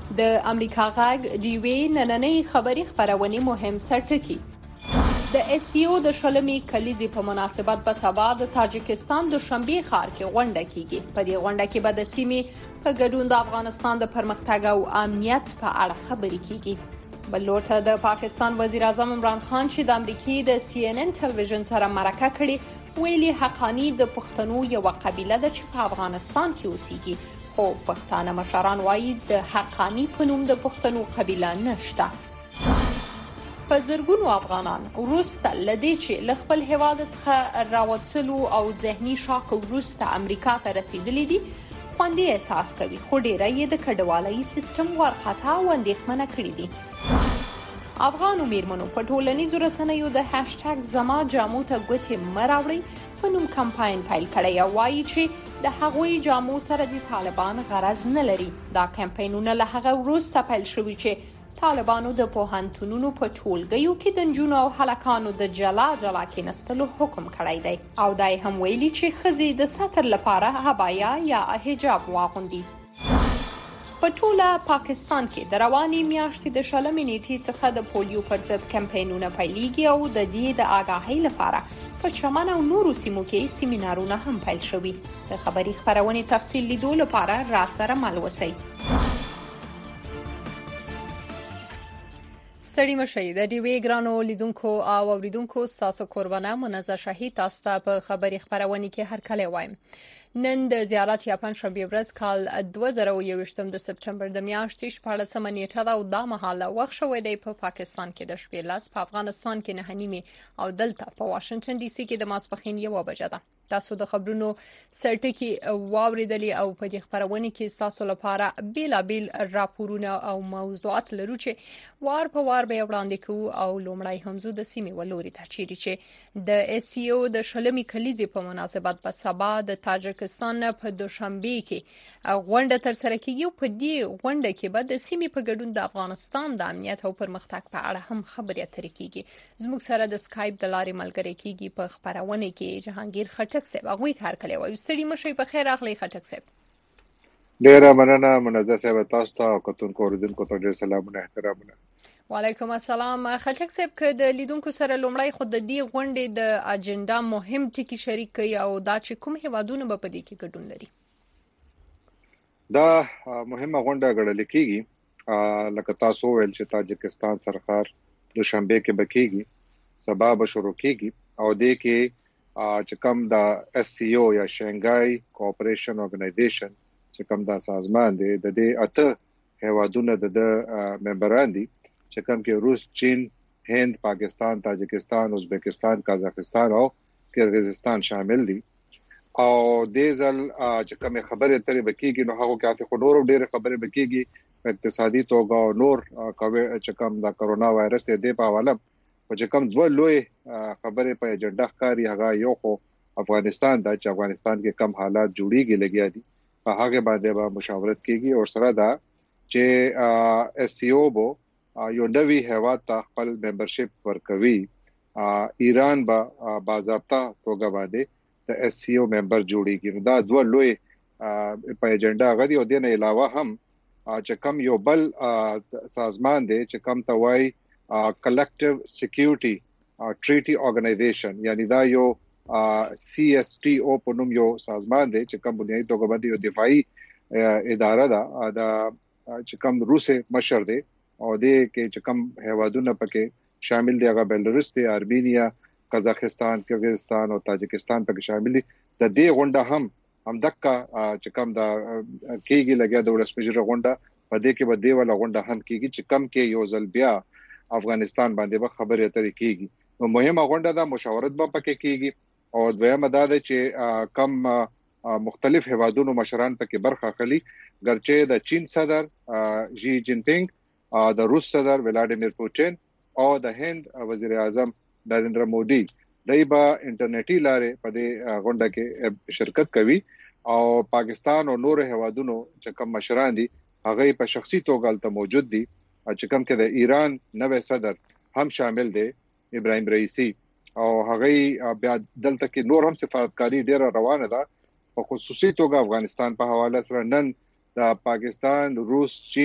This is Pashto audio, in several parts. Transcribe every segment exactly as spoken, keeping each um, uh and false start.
د امریکا غاګ د یوې نننۍ خبري خبرونې مهم سرټکی. د اس سی او د شلمې کلیزې په مناسبت په سبا د تاجکستان د شنبې ښار کې غونډه کیږي. په دې غونډه کې به د سیمې په ګډون د افغانستان د پرمختګ او امنیت په اړه خبرې کیږي. بل لور ته د پاکستان وزیر اعظم عمران خان چې د امریکای د سی ان ان ټلویزیون سره مرکه کړې ویلي حقانی د پښتنو یو قبیله ده چې په افغانستان کې اوسېږي. خو پښتانه مشران وایي د حقانی په نوم د پښتنو قبیله نشته. په زرګونو افغانان وروسته لدې چې له خپل هیواد څخه راوتلو او ذهني شاک وروسته امریکا ته رسیدلي دي خوندي احساس کوي، خو ډیره یې د کډوالۍ سیستم ورخطا او اندېښمنه کړي دي. افغان میرمنو په ټولنیزو رسنیو د هاشټګ زما جامو ته ګوتې مراوړي په نوم کمپاین پیل کړی او وایي چې د هغوی جامو سره د طالبان غرض نه لري. دا کمپاینونه له هغه وروسته پیل شوي چې طالبانو د پوهنتونونو په ټولګیو کې د نجونو او هلکانو د جلا جلا کېنستلو حکم کړی دی او دای هم ویلي چې ښځې د ستر لپاره عبایا یا حجاب واغوندي. په ټوله پاکستان کې د رواني میاشتې د شلمې نیټې څخه د پولیو پر ضد کمپاینونه پیلېږي او د دې د آگاهۍ لپاره په چمن او نورو سیمو کې سیمینارونه هم پیل شوي. د خبري خبرونې تفصیل لیدو لپاره را سره مل اوسئ. ستړي مشئ د ډیوې ګرانو لیدونکو او اوریدونکو ستاسو قربانه منزه شهید تاسو ته په خبري خبرونې کې هر کله وایم. نن د زیارت یا پنځشنبه ورځ کال دوه زره او یوویشتم د سپټمبر د میاشتې شپاړسمه نیټه ده او دا مهاله وخت شوې دی په پاکستان کې د شپې لاس، په افغانستان کې نه نیمه او دلته په واشنگټن ډي سي کې د ماسپښین یو بجه ده. تاسو د خبرونو سرټکی واوریدلی او په دې خبرونه کې تاسو لپاره بیلابیل راپورونه او موضوعات لرو چې وار په وار به وړاندې کوو او لومړی همزو د سیمې ولوري ته چیرې چې د اس سی او د شلمې کلیزې په مناسبت په سبا د تاجکستان په دوشنبه کې غونډه تر سره کیږي. په دې غونډه کې به د سیمې په ګډون د افغانستان د امنیت او پرمختګ په اړه هم خبرې اترې کیږي. زموږ سره د اسکایپ د لارې ملګری کیږي په خبرونه کې جهانگیر خټک صاحب. هغه هر کله وایي ستړي مشي په خیر اخلي خټک صاحب. ډیره مننه منزه صاحب، تاسو ته او کتونکو اوریدونکو ته ډیر سلامونه احترامونه. وعلیکم السلام. خټک صاحب که د لیدونکو سره لومړی خود د دې غونډې د اجنډا مهم ټکی شریک کړي او دا چې کوم هیوادونه په دې کې ګډون لري. دا مهمه غونډه ګڼل کېږي لکه تاسو ویل چې تاجکستان سرکار دوشنبه کې بکیږي، سبا به شروع کېږي او دې کې چې کوم د اس سی او یا شانګای کوآپریشن اورګنایزیشن چې کوم دا سازمان دی د دې اته هیوادونو د ممبران دي چې کوم کې روس، چین، هند، پاکستان، تاجکستان، ازبکستان، قزاقستان او کرغیزستان شامل دي. او دې ځل چې کوم خبره ترې بکیږي نو هغه کې خو نور ډېر خبره بکیږي په اقتصادي توګه او نور چې کوم د کرونا وایرس دې په حواله چې کوم دوه لوی خبره په اجنډا ښکاري. هغه یو خو افغانستان د چې افغانستان کې کم حالات جوړیږي لګیا دي، په هغه باندې به مشاورت کیږي او سره دا چې اس سی او بو یو نوی هیواد ته خپل ممبرشپ ورکوي. ایران به باضابطه توګه باندې د اس سی او ممبر جوړیږي. دا دوه لوی په اجنډا غدي او دې نه علاوه هم چې کوم یو بل سازمان دی چې کوم ته وایي کلیکټیو سکیورټي ټریټي اورګنایزیشن، یعنی دا یو سی اس ټي او په نوم یو سازمان دی چې کوم بنیادی توګه باندې یو دفاعي اداره ده دا چې کوم روسي مشر دی او دې کې چې کوم هیوادونه پکې شامل دي هغه بلاروس دی، ارمینیا، قزاقستان، کرغیزستان او تاجکستان پکې شامل دي. د دې غونډه هم هم دغه چې کوم دا کېږي لګیا د ولسمشر غونډه په دې کې به دی ولا غونډه هم کېږي چې کم کې یو ځل بیا افغانستان باندې به خبرې اترې کیږي. نو مهمه غونډه ده، مشاورت به پکې کیږي او دویمه دا ده چې کم مختلف هیوادونو مشران پکې برخه اخلي، ګرچه د چین صدر جی جین پینګ، د روس صدر ولادیمیر پوتین او د هند وزیر اعظم نریندر مودي دای به انټرنیټي لارې په دې غونډه کې شرکت کوي او پاکستان او نور هیوادونو چې کوم مشران دي هغه په شخصي توګه ته موجود دي. چې کوم کې د ایران نوې صدر هم شامل دی ابراهیم رئیسی او هغه بیا دلته کې نور هم سفارتکاری ډیره روانه ده. په خصوصي توګه افغانستان په حواله سره نن د پاکستان، روس، چین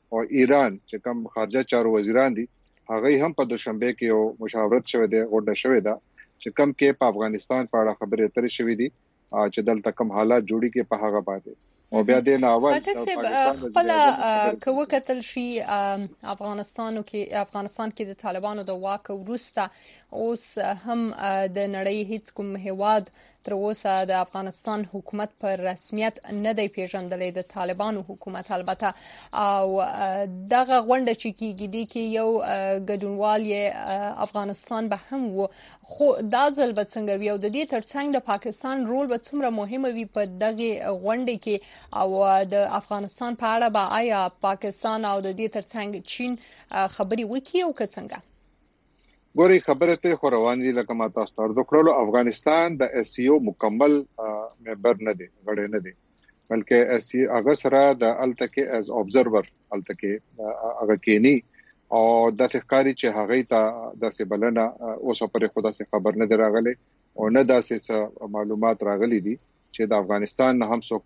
او ایران چې کوم خارجه چارو وزیران دي هغه هم په دوشنبه کې یو مشاورت شوه دی غونډه شوه ده چې کوم کې په افغانستان په اړه خبرې اترې شوې دي چې دلته کوم حالات جوړي کې په هغه باندې او بیا د ناول خپل کوه قتل شي افغانستان کې افغانستان کې د طالبانو د واک وروسته اوس هم د نړۍ هیڅ کوم هیواد تر اوسه د افغانستان حکومت پر رسمیت نه دی پیژندلې د طالبانو حکومت البته او دغه غونډه چې کیږي د کې یو ګډونوال افغانستان به هم وو خو دا ځل به څنګه وي او د دې ترڅنګ د پاکستان رول به څومره مهمه وي په دغه غونډه کې او د افغانستان په اړه به آیا پاکستان او د دې ترڅنګ چین خبري وکړي او که څنګه ګوري خبره ته خو روان دي لکه ما تاسو ته د کړلو افغانستان د اس سی او مکمل ممبر نه دی غړی نه دی بلکې اس سی هغه سره د التکه از ابزرور التکه هغه کینی او د ښکاری چې هغه ته د سبلنه اوس پرې خدا سي خبر نه دراغله او نه داسې معلومات راغلي دي چې د افغانستان نه هم څوک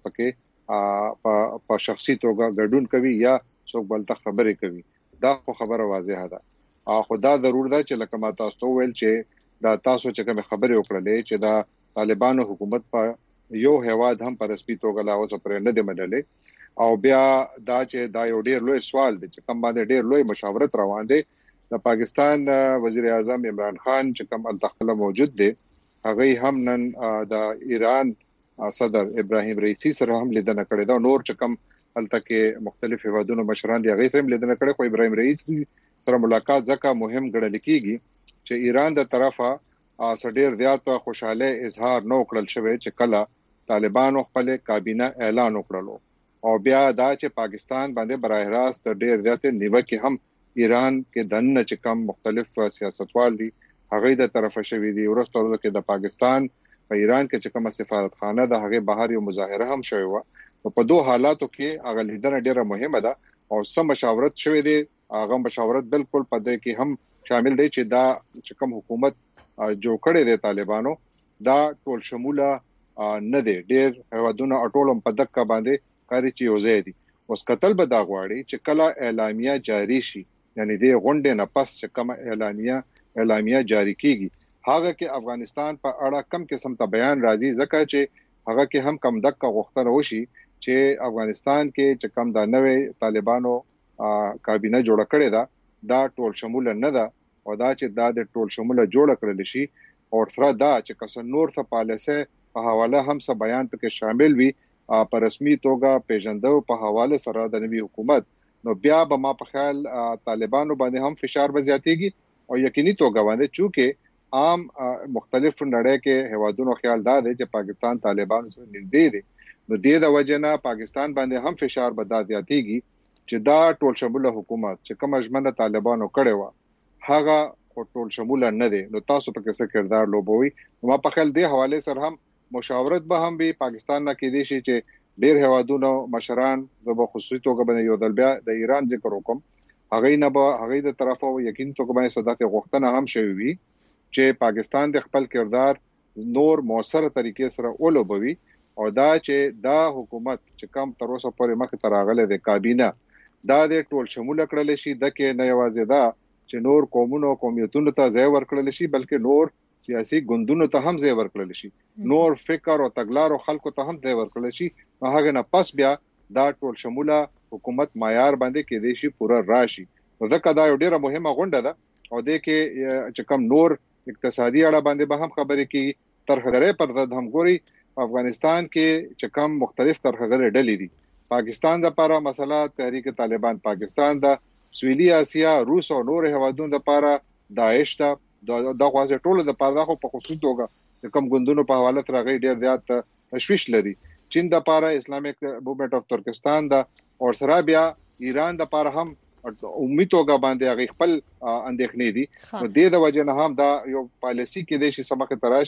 پکې په شخصي توګه ګډون کوي یا څوک بلته خبرې کوي دا خو خبره واضحه ده خو دا ضرور ده چې لکه ما تاسو ته ویل چې دا تاسو چې کوم خبرې وکړلې چې دا طالبانو حکومت په یو هواد هم پر رسمي توګه لا اوس پر نه دی منلې او بیا دا چې دا یو ډیر لوی سوال دی چې کوم باندې ډیر لوی مشاورت روان دی د پاکستان وزیر اعظم عمران خان چې کوم التخله موجود دی هغه هم نن د ایران صدر ابراهیم رئیسی سره هم لیدنه کړې ده نور چې کوم التکه مختلف هوادونو مشران دی هغه هم لیدنه کړې خو ابراهیم رئیسی سره ملاقات ځکه مهم ګڼل کیږي چې ایران د طرفه سډیر زیات خوشاله اظهار نو کړل شوی چې کله طالبانو خپل کابینه اعلان وکړلو او بیا دا چې پاکستان باندې براه راست ډیر زیات نیوکه هم ایران کې دنه چې کوم مختلف سیاستوال دي هغه د طرفه شوی دي ورسته کې د پاکستان په ایران کې چې کومه سفارتخانه ده هغه بهر یو مظاهره هم شوی و په دوه حالاتو کې هغه لیدنه ډیره مهمه ده او سم مشاورت شوی دی هغه مشاورت بالکل په دې کې هم شامل دی چې دا چې کوم حکومت جوړ کړي دي طالبانو دا ټول شموله نه دی ډېر هوادونه اټولم په دقه باندې کاری چې یوځای دي اوس قتل به دا غواړي چې کله اعلامیه جاری شي یعنی د غونډې نه پس چې کوم اعلامیه اعلامیه جاری کیږي هغه کې افغانستان په اړه کم قسم ته بیان راځي ځکه چې هغه کې هم کم دقه غوښتنه وشي چې افغانستان کې چې کوم د نوې طالبانو کابینه جوړ کړي دا دا ټول شمول نه ده او دا چې دا د ټول شمول جوړ کړل شي او تر دا چې کس نور څه پالیسه په حواله هم څه بیان پکې شامل وي په رسمي توګه پیژندو په حواله سره د نوي حکومت نو بیا به ما په خیال طالبانو باندې هم فشار به زیاتېږي او یقیني توګه باندې چې عام مختلف نړۍ کې هوادونو خیال دا دی چې پاکستان طالبانو سره نږدې دي نو د دې وجنه پاکستان باندې هم فشار به زیاتېږي چې دا ټول شموله حکومت چې کوم ژمنه طالبانو کړې و هغه ټول شموله نه دی نو تاسو په څه کردار لوبوي ما په خیال دی حواله سره هم مشاورت به هم به پاکستان نه کې دي چې ډېر هوادونو مشران د خصوصي توګه باندې یو دل بیا د ایران ذکر وکم هغه نه به هغه د طرفه یقین توګه باندې صداقت غوښتنه هم شوی وي چې پاکستان د خپل کردار نور موثر طریقې سره اولوبوي او دا چې دا حکومت چې کم تر اوسه پورې مخ ته راغله د کابینه دا د ټول شموله کړل شي د کې نه یوازې دا چې نور قومونو قومیتونو ته ځای ورکړل شي بلکې نور سیاسي ګوندونو ته هم ځای ورکړل شي نور فکر او تګلارو خلکو ته هم ځای ورکړل شي هغه نه پس بیا دا ټول شموله حکومت معیار باندې کې دي شي پورا راشي ځکه دا یو ډیره مهمه غونډه ده او د کې چې کوم نور اقتصادي اړه باندې به هم خبرې کی ترخدرې پر ضد هم ګوري افغانستان کې چې کوم مختلف ترخدرې ډلې دي پاکستان د لپاره مسله تحریک طالبان پاکستان د سویلي اسیا روس او نور هوادونو د لپاره داعش ته د غواړي ټولو د لپاره خو په خصوصي توګه کوم ګوندونو په حواله ترغی ډیر زیات تشویش لري چین د لپاره اسلامیک موومېنټ اف ترکستان د او سره بیا ایران د لپاره هم امید توګه باندې هغه خپل اندېښنې دي نو د دې د وجه نه هم دا یو پالیسي کې د شي سمخه تراشي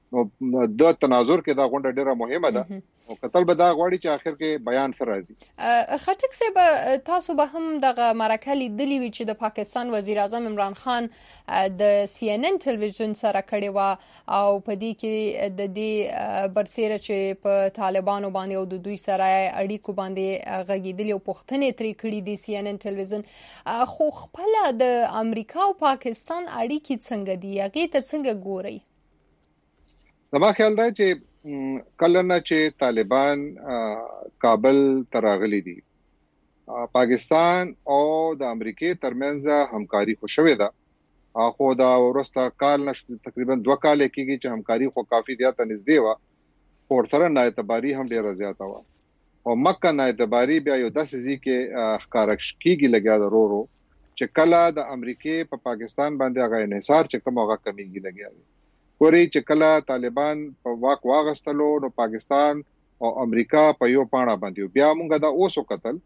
نو د تناظر کې دا غونډه ډیره مهمه ده او قتل به دا غواړي چې اخر کې بیان سره راځي. خټک صاحب تاسو به هم دغه مرکه لیدلې وي چې د پاکستان وزیر اعظم عمران خان د سی ان ان ټلویزیون سره کړي و او په دې کې د دې برسېره چې په طالبانو باندې او د دوی سره اړیکو باندې غږیدلی او پوښتنې ترې کړې دي سی ان ان ټلویزیون. خو خپل د امریکا او پاکستان اړیکې څنګه دي هغه ته څنګه ګوري؟ زما خیال دی چې کله نه چې طالبان کابل ته راغلي دي پاکستان او د امریکای ترمنځ همکاري خو شوې ده خو دا ورسته کال نشته تقریبا دوه کال کېږي چې همکاري خو کافي زیاته نږدې و او سره نه اعتباري هم ډیره زیاته و او مکه نه اعتباري بیا یو داسې ځای کې ښکارا کېږي لګیا د رورو چې کله د امریکای په پاکستان باندې هغه انحصار چې کوم هغه کمیږي لګیا دی. ګوري چې کله طالبان په واک واغستلو نو پاکستان او امریکا په یو پاڼه باندې بیا موږ دا اوس وکتل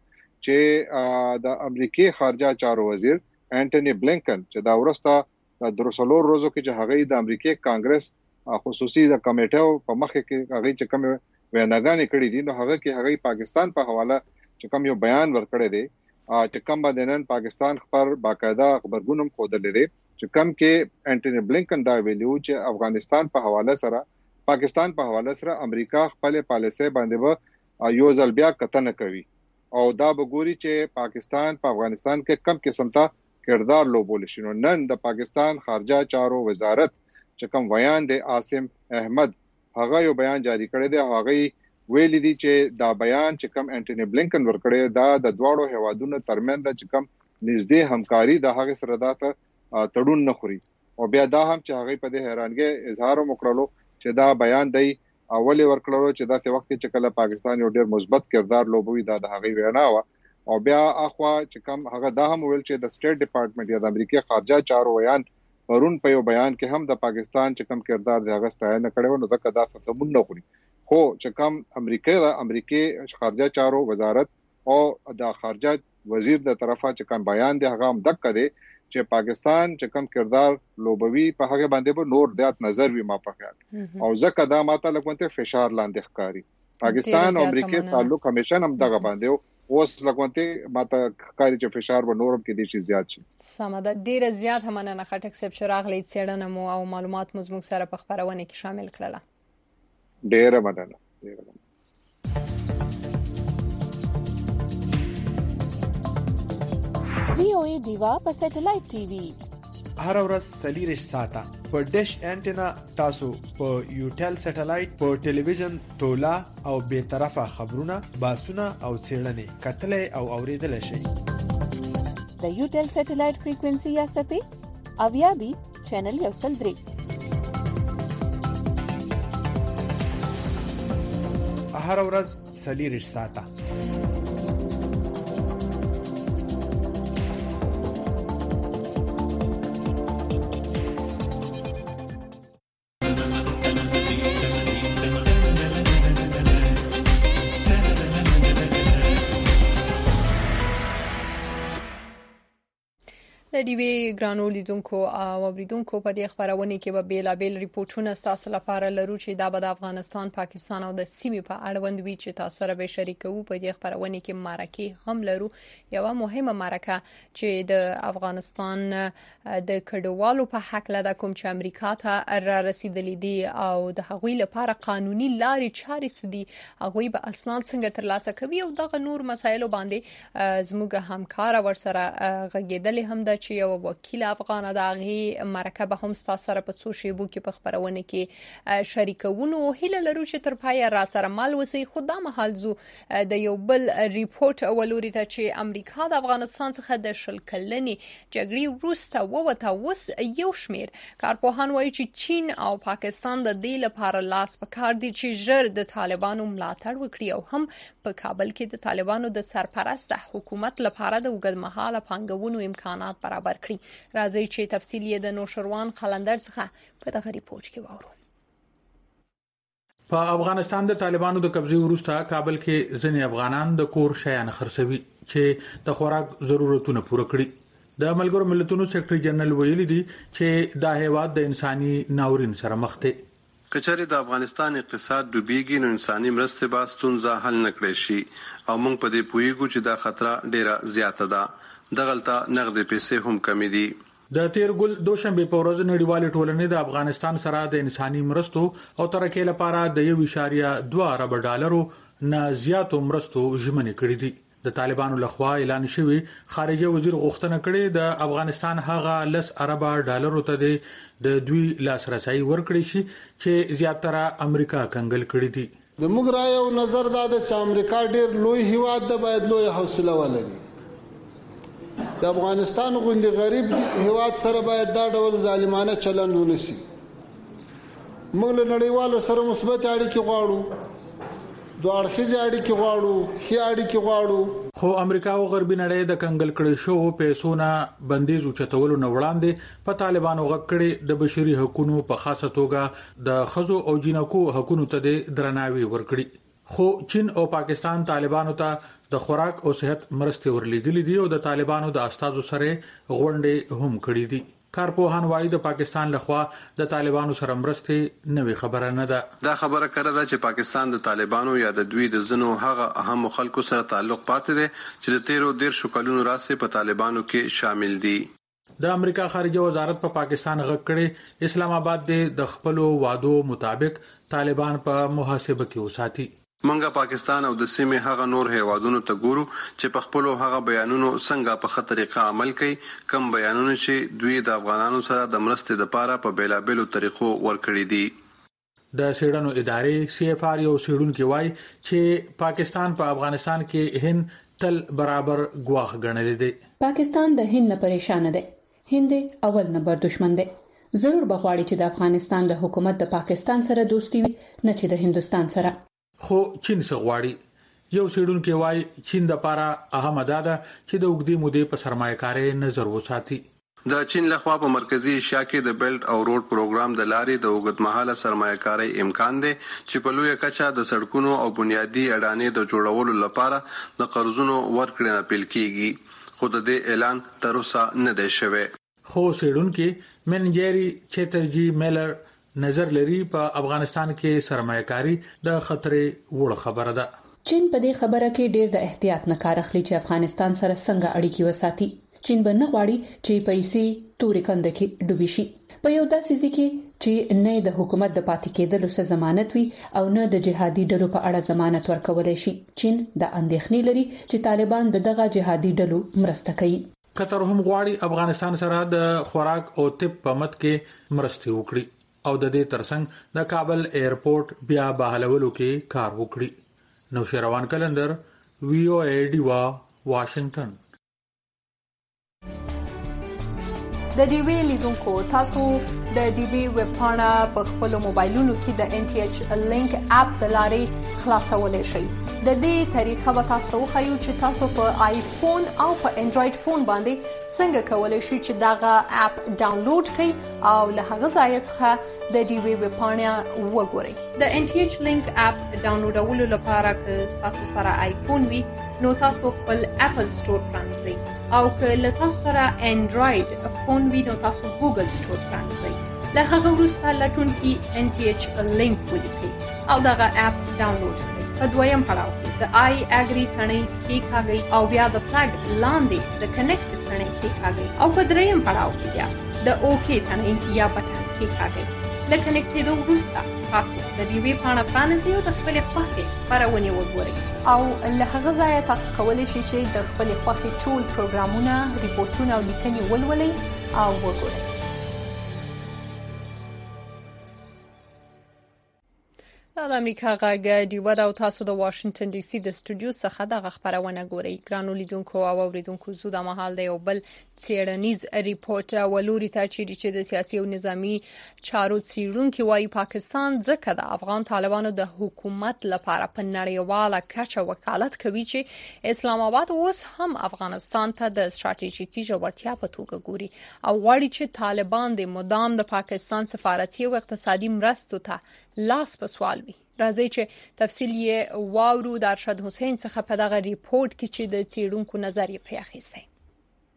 چې د امریکای خارجه چارو وزیر انټونی بلینکن چې دا ورسته د درسلور روزو کې چې هغه د امریکای کانګرس خصوصي د کمیټو په مخ کې هغه چې کوم ویناګانې کړې دي نو هغه کې هغه پاکستان په حواله چې کوم یو بیان ورکړی دی چې کوم بدنن پاکستان خبر باقاعده خبرګونم خودلې دي چې کم کې انټونی بلینکن دا ویلو چې افغانستان په حواله سره پاکستان په حواله سره امریکا خپل پالیسي باندې به یو ځل بیا کتنه کوي او دا وګوري چې پاکستان په افغانستان کې کم قسم ته کردار لوبول شي. نو نن د پاکستان خارجه چارو وزارت چې کوم بیان دی عاصم احمد هغه یو بیان جاری کړی دی هغه ویل دي چې دا بیان چې کوم انټونی بلینکن ورکړی دا د دواړو هوادونو ترمنځ چې کوم نږدې همکاري د هغه سره داته تړون نه خوري او بیا دا هم چې هغه په دې حیرانګي اظهار وکړلو چې دا بیان دی اولی ورکړلو چې دا ته وخت چې کله پاکستان یو ډیر مثبت کردار لوبوي دا د هغه وینا و او بیا اخوا چې کوم هغه دا هم ویل چې د سټیټ ډپارټمنټ یا د امریکای خارجه چارو ویان پرون په یو بیان کې هم د پاکستان چې کوم کردار دی هغه ستاینه کړو نو ځکه دا څه نه خوري خو چې کوم امریکای د امریکای خارجه چارو وزارت او د خارجه وزیر د طرفه چې کوم بیان دی هغه هم دک دی چې پاکستان چې کوم کردار لوبوي په هغه باندې به نور زیات نظر وي ما په خیال او ځکه دا ماته لګونته فشار لاندې ښکاری پاکستان او امریکا تعلق همیشه هم دغه باندې اوس لګونته ماته ښکاری چې فشار به نورم کې دي چې زیات شي. سمه ډیره زیات هم نه خټک صاحب شراغلی څېړنه مو او معلومات مو زموږ سره په خبرونه کې شامل کړل. ډیره مننه. ډیره وی او ای دیوا په سټلایټ ټي وي هر ورځ سلیریش ساته په ډیش انټینا تاسو په یوټل سټلایټ په ټلویزیون تولا او به طرفه خبرونه باسونه او څېړنې کتلې او اوریدل شي. د یوټل سټلایټ فریکوئنسي یا سپی اویا بي چینل یو سل درې هر ورځ سلیریش ساته. د ډیوی ګرانو لیدونکو او اوریدونکو په دې خبرونه کې به بیلابل ریپورتونه تاسو لپاره لرو چې دا به د افغانستان، پاکستان او د سیمې په اړوند وی چې تاسو سره به شریکو. په دې خبرونه کې معرکه هم لرو، یو مهمه معرکه چې د افغانستان د کډوالو په حق لده کوم چې امریکا ته را رسیدلې دي او د هغوی لپاره قانوني لارې چارې سدي، هغوی به اسناد څنګه ترلاسه کوي او دغه نور مسایل باندې زموږ همکار ورسره غږیدل هم د چې یو وکیل افغان دغه مرکه به هم تاسو سره په څو شیبو کې په خبرونه کې شریکونه هیله لرو چې تر پای را سره مال وسی. خدا مهال زو د یو بل ریپورت ولوري ته چې امریکا د افغانستان څخه د شل کلنې جګړې وروسته ووته وس یو شمیر کارپوهان وایي چې چین او پاکستان د دې لپاره لاس په کار دي چې ژر د طالبانو ملاتړ وکړي او هم په کابل کې د طالبانو د سرپرست حکومت لپاره د وګړمحاله پانګونو امکانات برابر کړي. راځي چې تفصیل یې د نوشروان قلندر څخه په دغه ریپورت کې واورو. په افغانستان د طالبانو د قبضې وروسته کابل کې ځینې افغانان د کور شیان خرڅوي چې د خوراک ضرورتونه پوره کړي. د ملګرو ملتونو سیکریټري جنرال ویلي دي چې دا هیواد د انساني ناورین سره مخ دی. کچاري د افغانستان اقتصاد ډوبېږي نو انساني مرستې به ستونزه حل نکړي شي او موږ په دې پوهیږو چې دا خطر ډیره زیاته ده دغلطه نقد پیسې هم کمی دي د تیرګل دوشنبه په ورځ نړیوال ټولنې د افغانستان سره د انساني مرستو او ترکه لپاره د یو اشاریه دوه ارب ډالرو نه زیاتو مرستو ژمنې کړې دي د طالبانو لخوا اعلان شوی خارجه وزیر غوښتنه کړې د افغانستان هغه لس ارب ډالرو ته د دوی لاسرسي ورکړي شي چې زیاتره امریکا کنګل کړی دي د موږ رائے او نظر دا د امریکا ډیر لوی هیواد د باید لوی حوصله ولري د افغانستان غوندي غریب هیواد سره باید دا ډول ظالمانه چلند ونشي موږ له نړیوالو سره مثبت اړیکې غواړو دوه اړخیزه اړیکې غواړو خي اړیکې غواړو خو امریکا او غربي نړۍ د کنګل کړي شو پیسونه بندیز او چتولو نه وړاندې په طالبانو غکړي د بشري حقوقو په خاصه توګه د خزو او جنکو حقوقو ته درناوي ورکړي خو چین او پاکستان طالبانو ته د خوراک او صحت مرستې ورلېګلې دي او د طالبانو د استادو سره غونډې هم کړې دي کارپوهان وايي د پاکستان لخوا د طالبانو سره مرستې نوې خبره نه ده دا خبره کړه ده چې پاکستان د طالبانو یا د دوی د زنو هغه اهم خلکو سره تعلق پاتې دي چې د تیرو ډیر شکلونو راسه په طالبانو کې شامل دي د امریکا خارجه وزارت په پا پاکستان غږ کړي اسلام آباد د خپل وعدو مطابق طالبان په محاسبه کې وساتي منګه پاکستان او د سیمې هغه نور هیوادونو ته ګورو چې په خپل هغه بیانونو څنګه په خطر طریقه عمل کوي کم بیانونه چې دوی د افغانانو سره د مرستې لپاره په بیلابېلو طریقو ورکړي دي د سیډنو ادارې سی اف آر یو سیډونکو وایي چې پاکستان په افغانستان کې هند تل برابر ګواخ ګڼل دي پاکستان د هند نه پریشان دی هند اول نمبر دشمن دی ضرور بغواړي چې د افغانستان د حکومت د پاکستان سره دوستي وي نه چې د هندستان سره خو چین څخه غواړي یو سیډونکو وایي چین د لپاره اهمه ده چې د وګړي مودې په سرمایه‌کاري نظر وساتي د چین لخوا په مرکزی ایشیا کې د بیلټ او روډ پروګرام د لارې د اوږدمهاله سرمایه‌کاري امکان دی چې په لوی کچه د سړکونو او بنیادی اډانې د جوړولو لپاره د قرضونو ورکړې نه پیل کیږي خو د دې اعلان تر اوسه نه دی شوی خو سیډونکو منجری چترجی میلر نظر لري په افغانستان کې سرمایه‌کاري د خطرې وړ خبره ده چین په دې خبره کې ډېر د احتیاط نه کار اخلي چې افغانستان سره څنګه اړیکې وساتي چین به نه غواړي چې پیسې تورې کند کې ډوبې شي په یو داسې ځکه چې نه د حکومت د پاتې کېدلو څه ضمانت وي او نه د جهادي ډلو په اړه ضمانت ورکول شي چین د اندېښنې لري چې طالبان دغه جهادي ډلو مرسته کوي قطر هم غواړي افغانستان سره د خوراک او طب په مت کې مرسته وکړي او د دې ترڅنګ د کابل ایرپورټ بیا بحالولو کې کار وکړي نو شروان کلندر وی او ای ډیوا واشنگټن د ډي وی لیدونکو تاسو د ډي وی ویب پاڼه په خپل موبایلونو کې د ان ټي ایچ لینک اپ د لارې خلاصولای شئ د دې طریقه به تاسو خو چې تاسو په آیفون او په انډراید فون باندې څنګه کولای شئ چې دغه اپ ډاونلوډ کړئ او له هغه ځای څخه د ډي وی ویب پاڼه وګورئ د ان ټي ایچ لینک اپ ډاونلوډولو لپاره که تاسو سره آیفون وي نو تاسو خپل اپل سٹور پرانځئ او که له تاسو سره انډراید فون وي نو تاسو ګوګل سٹور پرانځئ له هغه وروسته لټون کې ان ټي ایچ لینک ولیکئ او دغه اپ ډاونلوډ کړئ په دویم پړاو کې د آی اګری ثنې کې کاږي او بیا د فلګ لاندې د کنیکټ ثنې کې کاږي او په دریم پړاو کې بیا د اوکی ثنې یا بټن کې کاږي لکه کنیکټېدو وروسته تاسو د دې وی پاڼه پرانیزئ او د خپل خوښې خبرونه وګورئ او له هغه ځای تاسو کولی شئ چې د خپل خوښې ټول پروګرامونه ریپورتونه او لیکنې ولولئ او وګورئ د امریکا غږ ډیوډ او تاسو د واشنگټن ډي سي د سټوډیو څخه د خبرونه ګورئ ګرانو لیدونکو او اوریدونکو زو د محل دی او بل څېړنیز ریپورت ولوري ته چې د سیاسي او نظامی چارو څېړونکو وايي پاکستان ځکه د افغان طالبانو د حکومت لپاره په نړیواله کچه وکالت کوي چې اسلام آباد اوس هم افغانستان ته د ستراتیژیکي ژورتیا په توګه ګوري او غواړي چې طالبان د مدام د پاکستان سفارتي او اقتصادي مرستو ته لاس په سوال وي راځي چې تفصیل یې واورو د ارشد حسین څخه په دغه ریپورت کې چې د څېړونکو نظر یې پرې اخیستی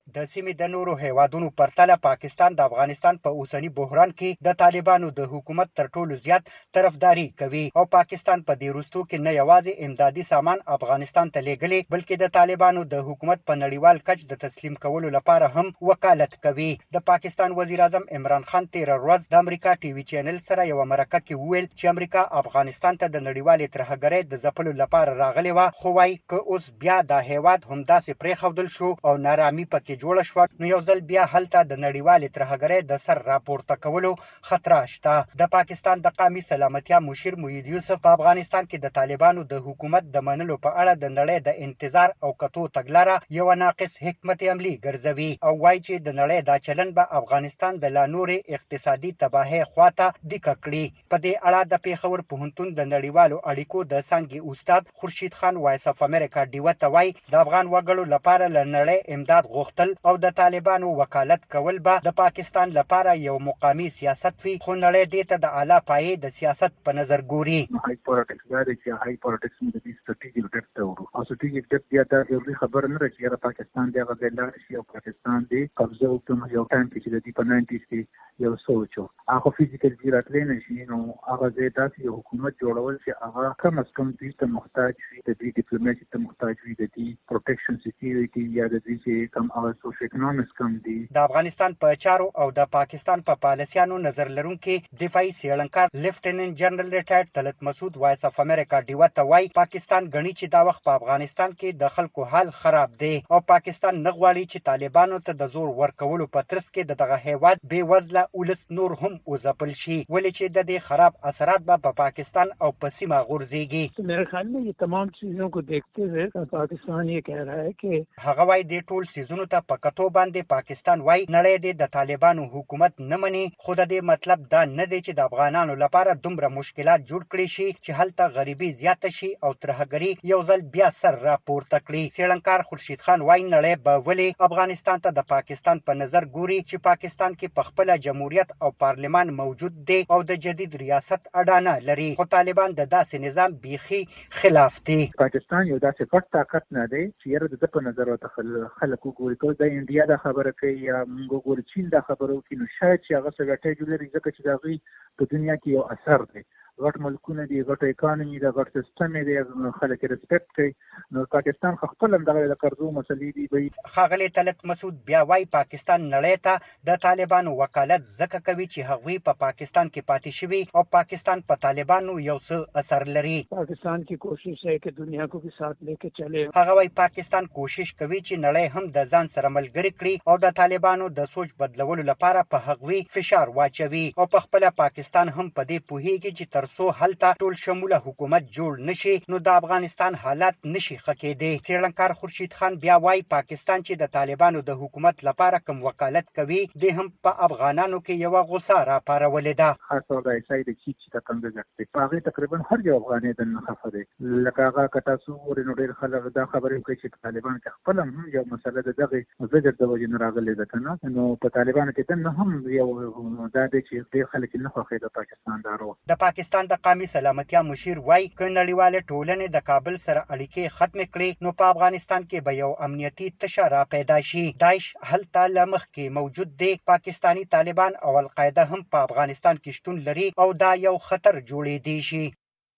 د سیمې د نورو هیوادونو پرتله پاکستان د افغانستان په اوسنی بحران کې د طالبانو د حکومت تر ټولو زیات طرفداري کوي او پاکستان په دې وروستو کې نه یوازې امدادي سامان افغانستان ته لېږلي بلکې د طالبانو د حکومت په نړیوال کچ د تسلیم کولو لپاره هم وکالت کوي. د پاکستان وزیر اعظم عمران خان تیر ورځ د امریکا ټي وي چینل سره یو مرکه کې وویل چې امریکا افغانستان ته د نړیوالې ترهګرۍ د ځپلو لپاره راغلی و خو وايي که اوس بیا د هیواد همداسې پرېښودل شو او نارامي پکې جوړه شوه نو یو ځل بیا هلته د نړیوالې ترهګرۍ د سر راپورته کولو خطر شته. د پاکستان د قومي سلامتیا مشیر موحد یوسف په افغانستان کې د طالبانو د حکومت د منلو په اړه د نړۍ د انتظار او کتو تګلاره یو ناقص حکمت عملی ګرځوي او وايي چې د نړۍ دا چلن به افغانستان د لا نورې اقتصادي تباهۍ خواته دیکه کړي. په دې اړه د پیښور پوهنتون د نړیوالو اړیکو د څانګې استاد خورشید خان وایس اف امریکا ډیوه ته وایي د افغان وګړو لپاره له نړۍ امداد غوښتل او د طالبانو وکالت کول به د پاکستان لپاره یو مقامي سیاست وي خو نړۍ دې ته د اعلی پایې د سیاست په نظر ګوري. هاي پالیټکس دا چې هاي پالیټکس د دې ستراتیژیک ډیپت ته ورو او ستراتیژیک ډیپت یا دا یو خبر نه راځي چې پاکستان دی هغه د لار شي او پاکستان دی قبضه وکړي یو ټایم کې چې د دې په ناینټیز کې یو سوچو هغه فزیکل جیراتلې نشي نو هغه د داسې یو حکومت جوړول چې هغه کم از کم دې ته محتاج وي د دې ډیپلوماسي ته محتاج وي د دې پروټیکشن سکیورټي یا د دې چې کم هغه سوشل اکونومیکس کم دي. د افغانستان په چارو او د پاکستان په پالیسیانو نظر لرونکي دفاعي سیړنکار لیفټیننټ جنرال ریټایرډ طلعت مسعود وایس اف امریکا ډیوه ته وایي پاکستان غني چې دا وخت په افغانستان کې د خلکو حال خراب دی او پاکستان نه غواړي چې طالبانو ته د زور ورکولو په ترڅ کې د دغه هیواد بې وزله ولس نور هم وځپل شي ولې چې د دې خراب اثرات به په پاکستان او په سیمه غورځيږي. میرے خیال میں یہ تمام چیزوں کو دیکھتے ہوئے پاکستان یہ کہہ رہا ہے کہ هغه وايي د ټول سيزونو ته په کتو باندې پاکستان وايي نړۍ د طالبانو حکومت نه مني خو د دې مطلب دا نه دی چې د افغانانو لپاره دومره مشکلات جوړ کړي شي چې هلته غریبي زیاته شي او ترهګري یو ځل بیا سر راپورته کړي. سیړنکار خورشید خان وايي نړۍ به ولې افغانستان ته د پاکستان په نظر ګوري چې پاکستان کې په خپل جمهوریت او پارلمان موجود دی او د جدید ریاست اډانه لري خو طالبان د داسې نظام بیخي خلاف دي. پاکستان یو داسې پټ طاقت نه دی چې یره د په نظر ورته خلکو ګوري کوي د انډیا د خبره کوي یا موږ ګوري چین د خبرو کې نو شاید چې هغه څه ګټه جوړي ځکه چې دا غي په دنیا کې یو اثر دی غټ ملکونه دي غټ اکانومي د غټ سیستم دی خلک ریسپیکټ کوي نو پاکستان خپل هم دغه د قرضو مسلې دی وي. خاغلی طلعت مسعود بیا وايي پاکستان نړۍ ته د طالبانو وکالت ځکه کوي چې هغوی په پاکستان کې پاتې شوي او پاکستان په طالبانو یو څه اثر لري. پاکستان کی کوشش ہے کہ دنیا کو بھی ساتھ لے کے چلے. هغه وايي پاکستان کوشش کوي چې نړۍ هم د ځان سره ملګری کړي او د طالبانو د سوچ بدلولو لپاره په هغوی فشار واچوي او په خپل پاکستان هم په دې پوهیږي چې تر سو هلته ټول شموله حکومت جوړ نشي نو د افغانستان حالات نشي خکېدي. سیړنکار خورشید خان بیا وايي پاکستان چې د طالبانو د حکومت لپاره کوم وکالت کوي د هم په افغانانو کې یو غوسه را پارولې ده. خاصه د ایسای د چیچ ته څنګه ځکه په هغه تقریبا هر یو افغاني د نخفه دي لکه هغه کټا سو ورنو ډیر خلک دا خبرې کوي چې طالبان کې خپل هم یو مسله ده دغه زجر د وجه نه راغلي ده کنه نو په طالبان کې د هم یو دا د چې ډیر خلک نه خوښي د پاکستان دارو. د پاکستان د قومي سلامتیا مشیر وايي ک نړیواله ټولنې د کابل سره اړیکې ختم کړي نو په افغانستان کې به یو امنیتي تشه را پیدا شي. داعش هلته لمخ کې موجود دی پاکستانی طالبان او القاعده هم په افغانستان کې شتون لري او دا یو خطر جوړې دی شي.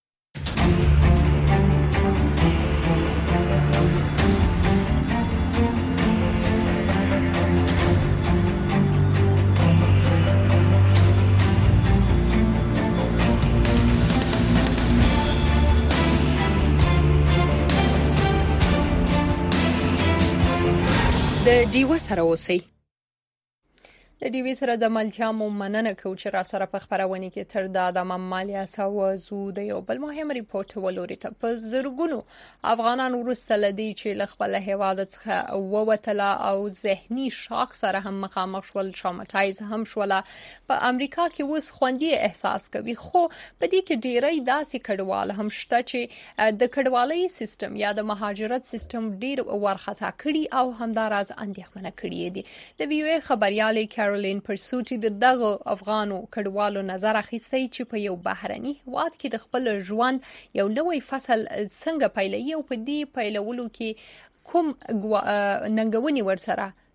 د ډیوه سره اوسئ. د ډیوی سره د ملتیا مو مننه کوم چې را سره په خبرونه کې تر دا د ممالیا سوازو د یو بل مهم ریپورت ولوري ته په زرګونو افغانان ورسته لدی چې ل خپل هواد څخه ووتله او ذهني شاخ سره هم مخامخ شول شامټایز هم شول. په امریکا کې وس خوندي احساس کوي خو په دې کې ډیری داسې کډوال هم شته چې د کډوالۍ سیستم یا د مهاجرت سیستم ډیر ورخطا کړي او همداراز اندېښمنه کړي دي. د وی او خبريالي کارولین پرسوټي د دغه افغانو کډوالو نظر اخیستی چې په یو بهرني هواد کې د خپل ژوند یو نوې فصل څنګه پیلوي او په دې پیلولو کې کوم ننګونی ورسره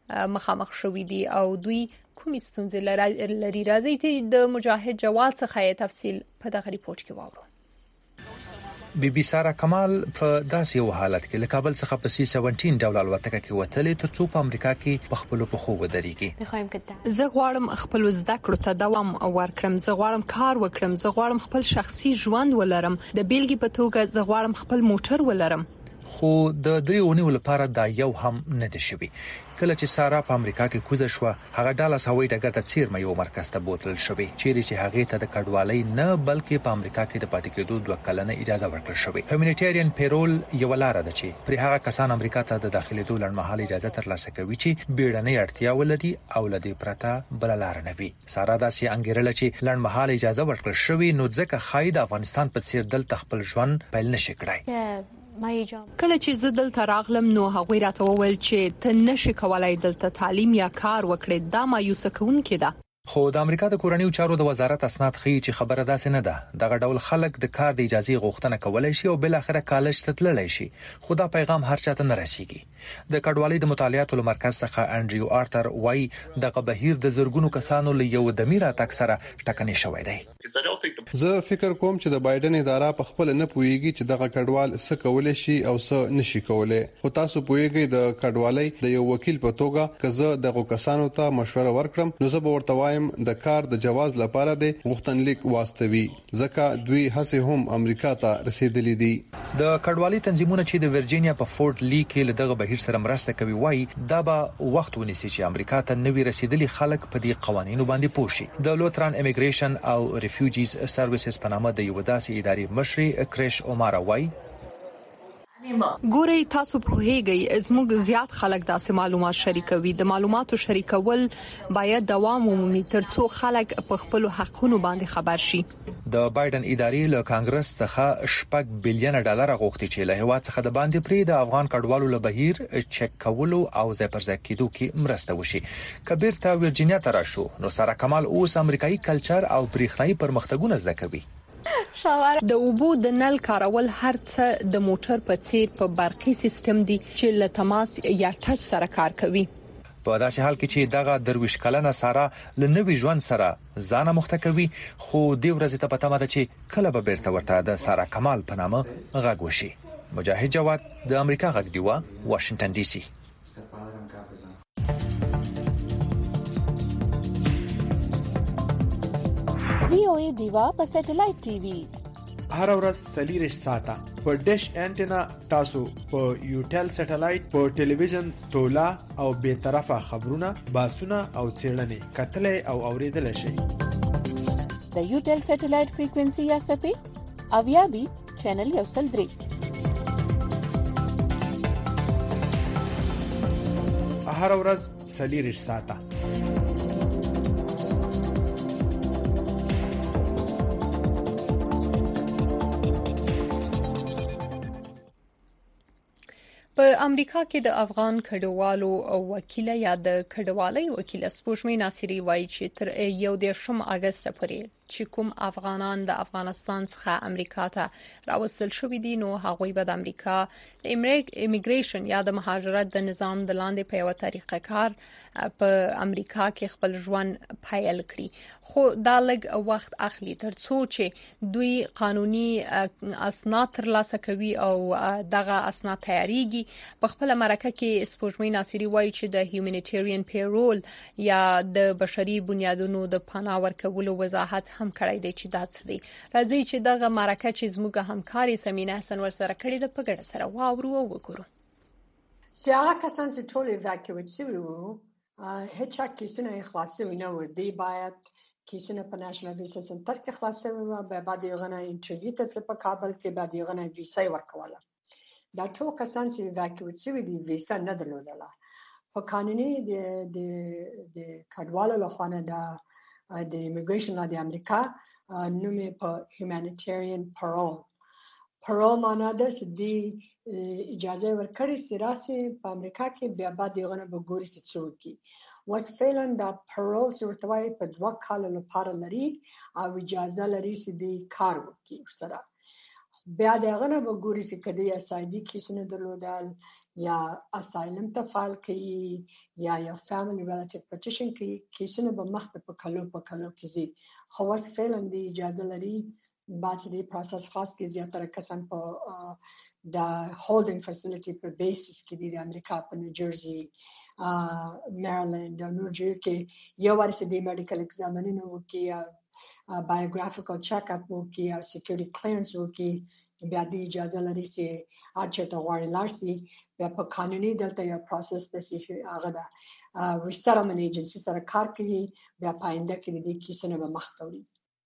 مخامخ شوي دي او دوی کومې ستونزې لري. راځي ته د مجاهد جواد څخه تفصیل په دغه ریپورت کې واورو. بی بی سارا کمال په داسې یو حالت کې له کابل څخه په سی سبعتر ډول الوتکه کې وتلې ترڅو په امریکا کې په خپل پخو ودرېږي. زه غواړم خپل زده کړو ته دوام ورکړم، زه غواړم کار وکړم، زه غواړم خپل شخصي ژوند ولرم، د بیلګې په توګه زه غواړم خپل موټر ولرم. خو د دریونی لپاره دا یو هم نه دی شوی. کله چې سارا په امریکا کې کوزه شو، هغه ډالاس هوایي ډګر ته چیرمه یو مرکز ته بوتل شوی چیرې چې هغه ته د کډوالۍ نه بلکې په امریکا کې د پاتې کېدو دوه کلنه اجازه ورکړل شوی. هیومانیټیرین پیرول یو لار ده چې پر هغه کسان امریکا ته د داخليدو لړمحاله اجازه ترلاسه کوي چې بیړنۍ اړتیا ولري او لدی پرته بل لار نه وي. سارا داسې انګیرل چې لړمحاله اجازه ورکړل شوی نو ځکه خای د افغانستان په څیر دل تخپل ژوند پیل نشي کړای. کله چې زه دلته راغلم نو هغوی راته وویل چې ته نشې کولای دلته تعلیم یا کار وکړې. دا مایوسه کوونکې ده. خو د امریکا د کورنیو چارو د وزارت اسناد ښیي چې خبره داسې نه ده. دغه ډول خلک د کار د اجازه غوښتنه کولای شي او بل اخره کالج ته تللی شي. خو دا پیغام هر چاته نه رسیږي. د کډوالۍ د مطالعاتو مرکز څخه انډریو آرتر وای دغه بهیر د زرګونو کسانو له یو د میرا تک سره ټکنې شوی دی. زه فکر کوم چې د بایدن اداره په خپل نه پويږي چې دغه کډوال څه کولای شي او څه نشي کولای. خو تاسو پويږئ د کډوالۍ د یو وکیل په توګه که زه دغه کسانو ته مشوره ورکړم نو زه به ورته وایم د کار د جواز لپاره د غوښتنلیک واستوي ځکه دوی هڅه هم امریکا ته رسیدلې دي. د کډوالۍ تنظیمونه چې د ورجینیا په فورټ لی کې له دغه بهیر سره مرسته کوي وای دا به وخت ونیسي چې امریکا ته نوي رسیدلي خلک په دې قوانینو باندې پوه شي. د لوتران امیګریشن او ریفیوجیز سرویسز په نامه د یو داسې ادارې مشر کریش اومارا وای ګوري تاسو په هیګي زموږ زیات خلک داسې معلومات شریکوي. د معلوماتو شریکول باید دوام ومومي ترڅو خلک په خپل حقونو باندې خبر شي. د بایدن ادارې له کانګرس څخه شپږ بلین ډالر غوښتي چې له هوا څخه د باندې پری د افغان کډوالو له بهیر چک کولو او ځای پر ځای کېدو کې مرسته وشي. کبیر ته ورجینیا ته راشو نو سارا کمال اوس امریکایي کلچر او بریښنايي پرمختګونه زده کوي. د اوبو د نل کارول هر څه د موټر په څیر په برقي سیستم دی چې له تماس یا ټچ سره کار کوي. په داسې حال کې چې دغه درویش کلنه سارا له نوي ژوند سره ځان مخته کوي خو د ورځې ته پته مده چې کله به بیرته ورته د سارا کمال په نامه غږ وشي. مجاهد جواد د امریکا غږ دیوا واشنگټن ډي سي. وی او ای دیوا په سټلایټ ټي وي هر ورځ سلیریش ساته په ډیش انټینا تاسو په یوټل سټلایټ په ټلویزیون تولا او به طرفه خبرونه باسونه او چیرلنې کتلې او اوریدل شي. د یوټل سټلایټ فریکوئنسي یا سپی اویا بي چینل یو سل درې هر ورځ سلیریش ساته. په امریکا کې د افغان کډوالو او وکیل یا د کډوالۍ وکیل سپوږمۍ ناصری وایي چې تر یو دیرشم اگست پورې چې کوم افغانان د افغانستان څخه امریکا ته راوستل شوي دي نو هغوی به د امریکا د ایمیګریشن یا د مهاجرت د نظام د لاندې په یو طریقه کار په امریکا کې خپل ژوند پیل کړي. خو دا لږ وخت اخلي ترڅو چې دوی قانوني اسناد ترلاسه کوي او دغه اسناد تیاریږي. په خپل مرکه کې سپوږمۍ ناصری وایي چې د هیومانیټیرین پیرول یا د بشري بنیادونو د پناه ورکولو وضاحت هم کړی دی چې دا څه دی. راځي چې دغه مرکه چې زموږ همکاري سمینه حسن ورسره کړې ده په ګډه سره واورو او وګورو. چې هغه کسان چې ټول ایواکیویټ شوي وو هیڅ کیسونه خلاصوي نه وو. دی باید کیسونه په نېشنل ویزا سنټر کې خلاصوي وو. به بعد یو غنه انټرویو ته په کابل کې بعد یو غنه ویزا ورکوله. دا ټول کسان چې ایواکیویټ شوي دي ویزا نه درلودله. په قانوني د د د کډوالو لخوا نه د د ایمیګریشن د امریکا نومې په هیومانیټیرین پرول پرول معنا ده چې دی اجازه ورکړي چې راسي په امریکا کې بیا بعد یو غنه به ګوري چې څوک کی واس فعلا دا پرول چې ورته وایي په دوه کال لپاره لري او اجازه لري چې دی کار وکړي سره. بیا دغه نه وګوري چې کدی اسایدي کیسونه درلودل یا اسایلم ته فایل کوي یا یا فیملی ریلیټیو پټیشن کوي کیسونه به مخته په کلو په کلو کیږي خو واس فعلا دی اجازه لري بعد دې پروسس خاص کې زیاتره کسان په د هولډینګ فیسیلیټي په بیسس کې دی د امریکا په نیوجرسي میریلند او نیوجرسي کې یو ورسې دی میډیکل ایگزامینینګ وکي بایوګرافیکل چیک اپ وکي او سکیورټي کلیرنس وکي بیا د اجازه لري چې اچھا ته غواړي لارسي بیا په قانوني دلته یو پروسس د سي هغه د ریسټلمنت ایجنسی سره کار کوي بیا پاینده کې د کیسونو به مخ ته وړي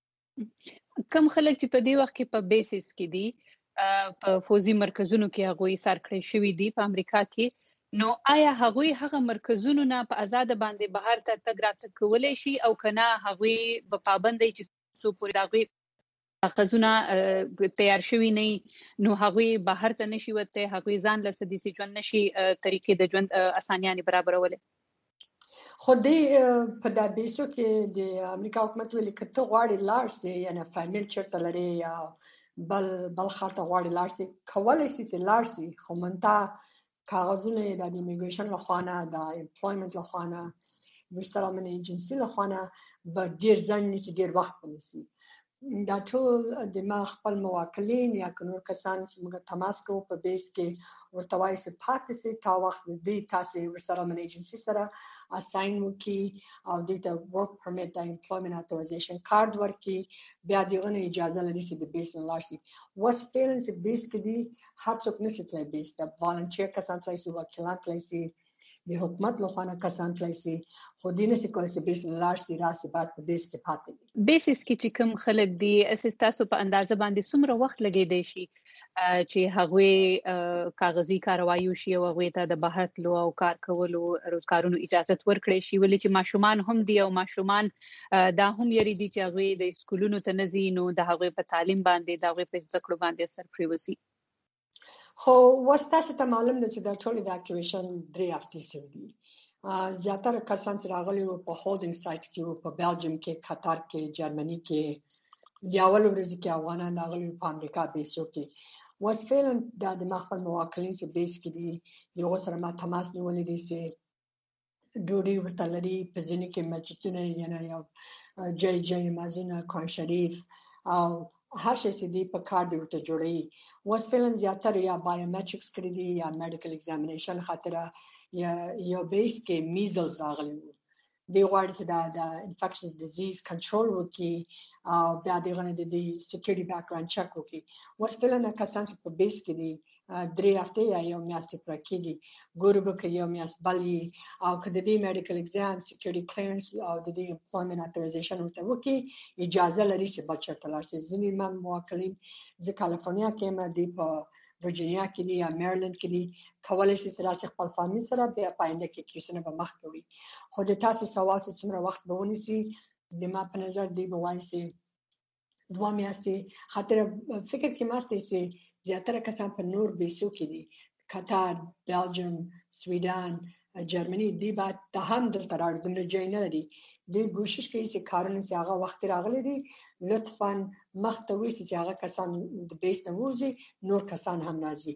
کم خلک چې په دې وخت کې په بیسس کې دي په فوزي مرکزونو کې هغه سر کړی شوی دي په امریکا کې نو آیا هغه هغه مرکزونو نه په آزاد باندې بهر ته تګ راتګ کولای شي او کنه هغه په پابندۍ چې سو پورې دغه خزونه تیار شوی نه نو هغه بهر ته نشي وته هغه ځان له سدي سي ژوند نشي طریقې د ژوند اسانياني برابرول خو دې په د بیسو کې د امریکا حکومت ویلي کته غواړي لارسي یعنی فامیل چرته لري یا بل بل خاطر غواړي لارسي کولای شي چې لارسي خو منتا کاغذونه د ایمیګریشن لخوانه د امپلویمنت لخوانه وسترامن ایجنسی لخوانه به ډیر ځان نشي ډیر وخت ونیسي دا ټول د ما خپل موکلین یا نور کسان چې موږ تماس کوو په بیس کې ورته وایي چې پاتې سي تا وخت دې تاسو وسترامن ایجنسی سره اساین وکي او دې ته ورک پرمټ د امپلویمنت اتورایزیشن کارت ورکي بیا دغه اجازه لري چې د بیس نه لارسي واس پیرنټس بیس کې دي هر څوک نشي تلای بیس د والنټیر کسان چې وکیلان تلای د حکومت لخوانه کسان تلای شي خو دینه سي کول چې بیس لارسي راسي بعد په بیس کې پاتې بیسس کې چې کوم خلک دي اساس په اندازه باندې څومره وخت لګي دی شي چې هغه کاغذي کاروایی شي او هغه ته د بهر تلو او کار کولو روزګارونو اجازه ورکړي شي ولې چې ماشومان هم دي او ماشومان دا هم یری دي چې هغه د سکولونو ته نزي نو د هغه په تعلیم باندې د هغه په ذکر باندې اثر پریوسی خو ورستاسو ته معلوم ده چې د ټول اډاکټیویشن درې هفتې سوي دي زیاتره کسان چې راغلي وو په هولډینګ سایت کې وو په بلجیم کې قطر کې جرمني کې یا ول ورځ کې افغانان راغلي په امریکا بیسو کې واس فعلا د مخفل مواکلین چې بیس کې دي یو سره ما تماس نیولې دي چې ډوډۍ ورته لري په ځینې کې مسجدونه یا یو جای جای نمازونه قرآن شریف او هر شي چې دی په کار دی ورته جوړي واس فعلا زیاتره یا بایومټریکس کړی دي یا میډیکل ایگزامینیشن خاطر یا یو بیس کې میزلز راغلي وو دی غواړي چې دا د انفیکشنز ډیزیز کنټرول وکړي او بیا دغه د دې سکیورټي بیک ګراوند چک وکړي واس فعلا کسان چې په بیس کې دي درې هفته یا یو میاشت پر کېږي ګورو به کې یو میاشت بلې او کله دې میډیکل ایگزام سکیورټي کلیرنس او د دې امپلویمنت اتورایزیشن ورته وکړي اجازه لري چې بچا تلارسي ځینې من موکلین ځکه کالیفورنیا کې ما دی په ورجینیا کې دی یا میریلند کې دی کولای شي چې راسي خپل فامیل سره بیا پاینده کې کیسونه به مخ کوي خو د تاسو سوال چې څومره وخت به ونیسي د ما په نظر دی به وایي چې دوه میاشتې خاطر فکر کې ماسته چې زیاتره کسان په نور بیسو کې دي قطر بلجیم سویډن جرمني دی بعد ته هم دلته راځم راځي نه لري دوی کوشش کوي چې کارونه چې هغه وخت راغلي دي لطفاً مختوي چې هغه کسان د بیس نه وځي نور کسان هم راځي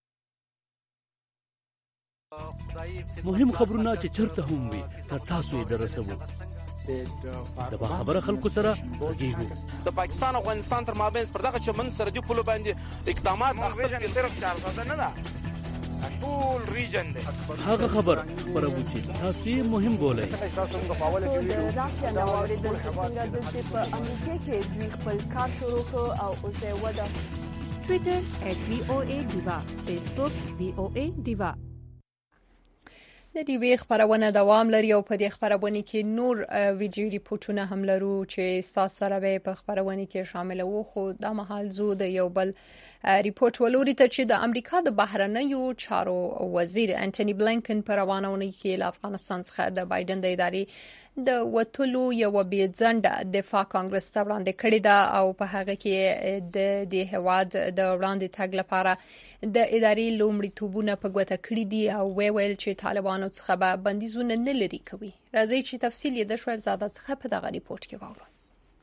مهم خبرونه چې چرته هم وي تر تاسو یې درسوو د خبره خلکو سره غږیږو د پاکستان او افغانستان تر مابین پر دغه چمن سرحدي پولو باندې اقدامات اخیستل کې صرف چار ساده نه ده ټول ریجن دی هغه خبر خبرو چې تاسو یې مهم بولئ تاسو موږ په اوله کې ویلو راځي نو اوریدل چې څنګه د په امریکا کې دوی خپل کار شروع کړ او اوسه ودا ټوئیټر ات وی او ای دیوا فیسبوک وی او ای دیوا د دې خبرونه دوام لري او په دې خبرونه کې نور ویډیو ریپورتونه هم لرو چې تاسو سره به په خبرونه کې شامل وو خو د مهال زو د یو بل ریپورت ولوري ته چې د امریکا د بهرنیو چارو وزیر انټونی بلینکن پر روانونه کې له افغانستان څخه د بایدن د ادارې د وټولو یو بيځنده دفاع کانګرس ته وړاندې کړی دا او په هغه کې د د هواد د وړاندې تګ لپاره د ادارې لومړی توبونه په ګوته کړی دي او ویل چې طالبانو څخه به بندیزونه نه لري کوي راځي چې تفصیل یې د شوال زاده څخه په دغه ریپورت کې واورو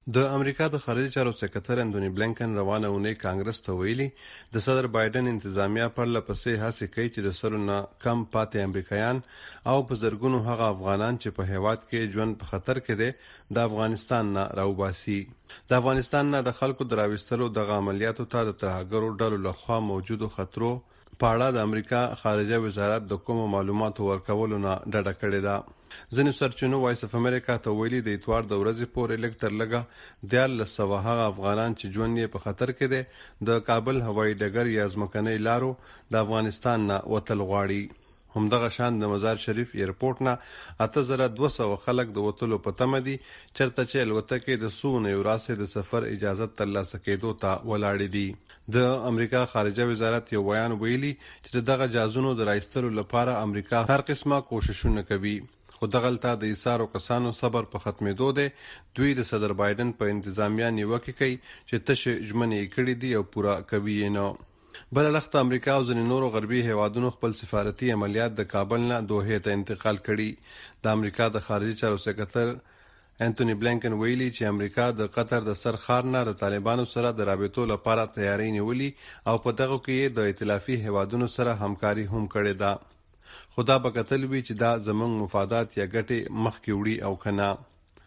د امریکا د خارجي چارو سکرټر انټونی بلینکن روانه اونۍ کانګرس ته ویلي د صدر بایدن انتظامیه پر لپسې هڅه کوي چې د سرونه کم پاتې امریکایان او په زرګونو هغه افغانان چې په هیواد کې ژوند په خطر کې دي د افغانستان نه راوباسي. د افغانستان نه د خلکو دراوستلو د عملیاتو ته د ترهګرو ډلو لخوا موجودو خطرو په اړه د امریکا خارجه وزارت د کومو معلوماتو ورکولو نه ډډه کړې ده. ځینې سرچینو وایس اف امریکا ته ویلي د اتوار د ورځې پورې لږ تر لږه دیارلس سوه هغه افغانان چې ژوند یې په خطر کې دی د کابل هوایي ډګر یا ځمکنۍ لارو د افغانستان نه وتل غواړي. همدغه شان د مزار شریف ایرپورټ نه اته زره دوه سوه خلک د وتلو په تمه دي چېرته چې الوتکې د څو اونیو راهیسې د سفر اجازه ترلاسه کېدو ته ولاړې دي. د امریکا خارجه وزارت یو بیان ویلي چې دغه جازونو د راایستلو لپاره امریکا هر قسمه کوششونه کوي، خو دغلته د ایثارو کسانو صبر په ختمېدو دی. دوی د صدر بایدن په انتظامیه نیوکې کوي چې تشه ژمنې کړي دي او پوره کوي یې نه. بله لخته امریکا او ځینې نورو غربي هیوادونو خپل سفارتي عملیات د کابل نه دوحې ته انتقال کړي. د امریکا د خارجي چارو سکرټر انټونی بلینکن ویلي چې امریکا د قطر د سر ښار نه د طالبانو سره د رابطو لپاره تیاری نیولي او په دغه کې د ائتلافي هیوادونو سره همکاري هم کړې ده. خو دا به کتل وي چې دا زموږ مفادات یا ګټې مخکې وړي او که نه.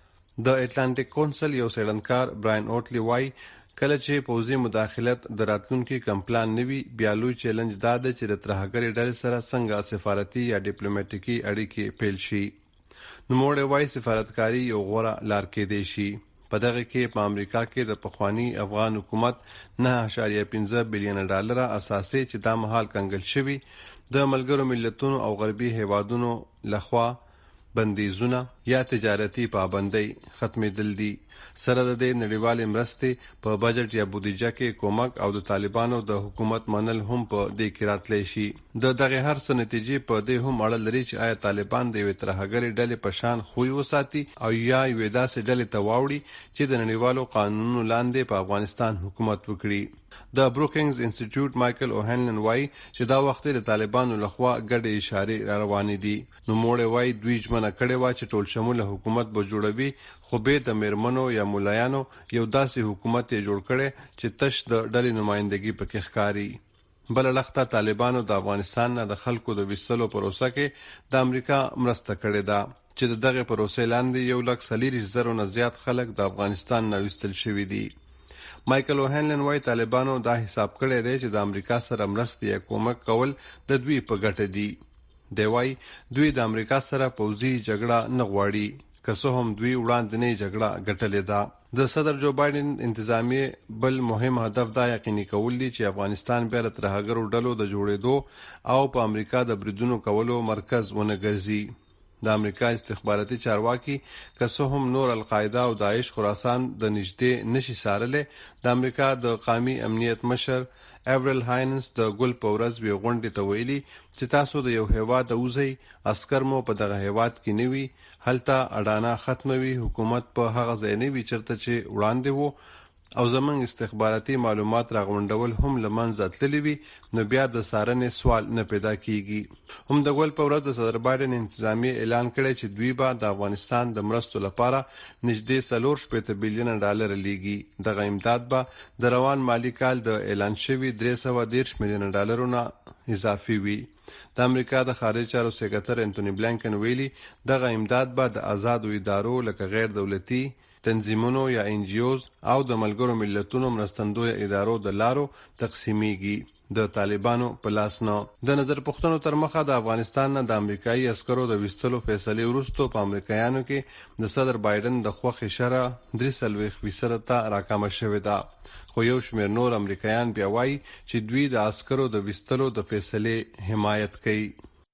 د اټلانټیک کونسل یو څېړنکار براین اوټلی وایي کله چې پوځي مداخلت د راتلونکي کم پلان نه وي بیا لوی چیلنج دا ده چې د ترهګرې ډلې سره څنګه سفارتي یا ډیپلوماټیکي اړیکې پیل شي. نوموړی وایي سفارتکاري یو غوره لار کېدی شي. په دغه کې په امریکا کې د پخواني افغان حکومت نه اعشاریه پنځه بلیونه ډالره اساسي چې دا مهال کنګل شوي د ملګرو ملتونو او غربي هیوادونو لخوا بندیزونه یا تجارتي پابندۍ ختمېدل دي. سره د دې نړیوالې مرستې په بجټ یا بودیجه کې کومک او د طالبانو د حکومت منل هم په دې کې راتلی شي. د دغه هر څه نتیجې په دې هم اړه لري چې آیا طالبان د یوې ترهګرې ډلې په شان خوی وساتي او یا یوې داسې ډلې ته واوړي چې د نړیوالو قانونونو لاندې په افغانستان حکومت وکړي. د بروکینګز انسټیټیوټ مایکل اوهنلن وایي چې دا وخت د طالبانو لخوا ګډې اشارې را روانې دي. نوموړی وایي دوی ژمنه کړې وه چې ټول شموله حکومت به جوړوي، خو بې د میرمنو یا ملایانو یو داسې حکومت یې جوړ کړی چې تش د ډلې نمایندګي پکې ښکاري. بله لخته طالبانو د افغانستان نه د خلکو د ویستلو پروسه کې د امریکا مرسته کړې ده چې د دغې پروسې لاندې یو لک څلېرویشت زرو نه زیات خلک د افغانستان نه ویستل شوي دي. مایکل اوهنلن وایي طالبانو دا حساب کړی دی چې د امریکا سره مرستې یا کومک کول د دوی په ګټه دي. دی وایي دوی د امریکا سره پوځي جګړه نه غواړي، که څه هم دوی وړاندنۍ جګړه ګټلې ده. د صدر جو بایدن انتظامیې بل مهم هدف دا یقیني کول دي چې افغانستان بیا د ترهګرو ډلو د جوړېدو او په امریکا د بریدونو کولو مرکز ونه ګرځي. د امریکا استخباراتي چارواکي که څه هم نور القاعده او داعش خراسان د نږدې نشي څارلی، د امریکا د قومي امنیت مشر ایورل هاینس د ګل په ورځ وی غونډې ته ویلي چې تاسو د یو هیواد اوځئ، عسکر مو په دغه هیواد کې نه وي، هلته اډانه ختموي، حکومت په هغه ځای نه وي چېرته چې وړاندې وو او زموږ استخباراتي معلومات راغونډول هم له منځه تللي وي، نو بیا د څارنې سوال نه پیدا کیږي. هم د ګل په ورځ د صدر بایدن انتظامیې اعلان کړی چې دوی به د افغانستان د مرستو لپاره نږدې څلور شپېته بیلیونه ډالره لیږي. دغه امداد به د روان مالي کال د اعلان شوي درې سوه دېرش میلیونه ډالرو نه اضافي وي. د امریکا د خارجي چارو سکرټر انټونی بلینکن ویلي دغه امداد به د آزادو ادارو لکه غیر دولتي تنظیمونو یا ان جی اوز او د ملګرو ملتونو مرستندویه ادارو د لارو تقسیمیږي، د طالبانو په لاس نه. د نظر پوښتنو تر مخه د افغانستان نه د امریکایي عسکرو د ویستلو فیصلې وروسته په امریکایانو کې د صدر بایدن د خوښې شرح درې څلوېښت فیصده ته راکمه شوې ده. خو یو شمېر نور امریکایان بیا وایي چې دوی د عسکرو د ویستلو د فیصلې حمایت کوي.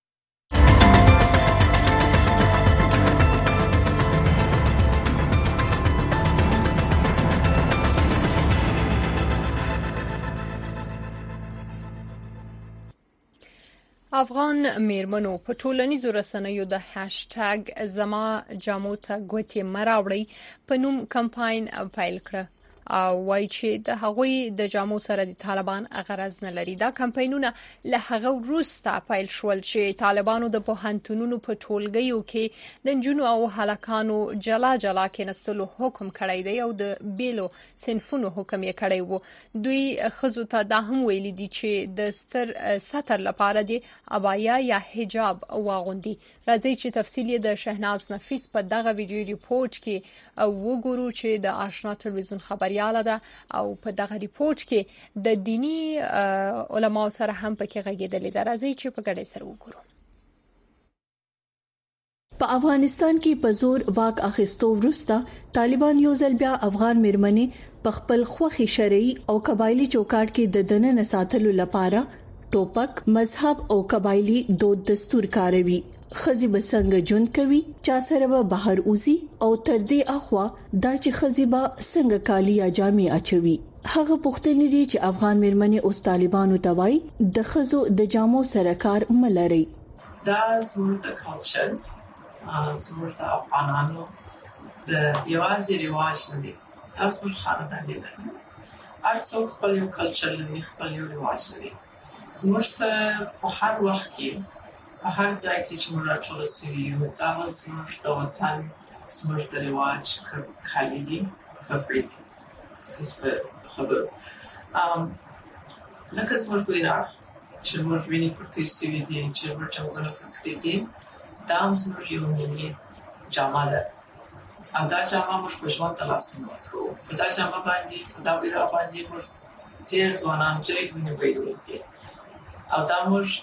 افغان میرمنو په ټولنیزو رسنیو د هاشټګ زما جامو ته ګوتې مه راوړئ په نوم کمپاین پیل کړه. وایي چې د هغوی د جامو سره د طالبان غرض نه لري. دا کمپاینونه له هغه وروسته پیل شول چې طالبانو د پوهنتونونو په ټولګیو کې د جنونو او هلکانو جلا جلا کېنستلو حکم کړی دی او د بیلو صنفونو حکم یې کړی وو. دوی خزو ته دا هم ویلي دي چې د ستر ستر لپاره دی ابایا یا حجاب واغوندي. راځي چې تفصیل د شهناز نفیس په دغه ویډیو ریپورت کې وګورو چې د آشنا ټلویزیون خبرياله ده او په دغه ریپورت کې د دینی علماو سره هم پکې غږیدلې ده. راځي چې په ګډه سره وګورو. په افغانستان کې په زور واک اخیستو وروسته طالبان یو ځل بیا افغان میرمنې په خپل خوخي شرعي او قبایلی چوکاټ کې د دننه ساتلو لپاره ټوپک، مذهب او قبایلی دود دستور کاروي. خزي بسنګ جون کوي، چا سره به بهر اوزي او تر دې اخوا دا چې خزي با څنګه کالی یا جامې اچوي. هغه پوښتنې دي چې افغان میرمنې اوس طالبانو ته وایي د خزو د جامو سره کار ملري. دا زموږ د کلچر، زموږ د افغانانو د یوازې رواج نه دی، دا زموږ خاندان دی. هر څوک خپل یو کلچر لري، خپل یو رواج لري. زموږ ته په هر وخت کې په هر ځای کې چې موږ راټول سوي یو، دا زموږ د وطن، زموږ د رواج کالي دي، کپړې دي. څه څه خبر ام لکه زموږ په عراق چې موږ ویني پرتې سوي دي، چې موږ څنګه کړی دي، دا زموږ یو ملي جامه ده. او دا جامه موږ په ژوند ته لاس نه ورکوو. په دا جامه باندې، په دا بیرغ باندې موږ ډېر ځوانان جای ویني بایلول دي. او دا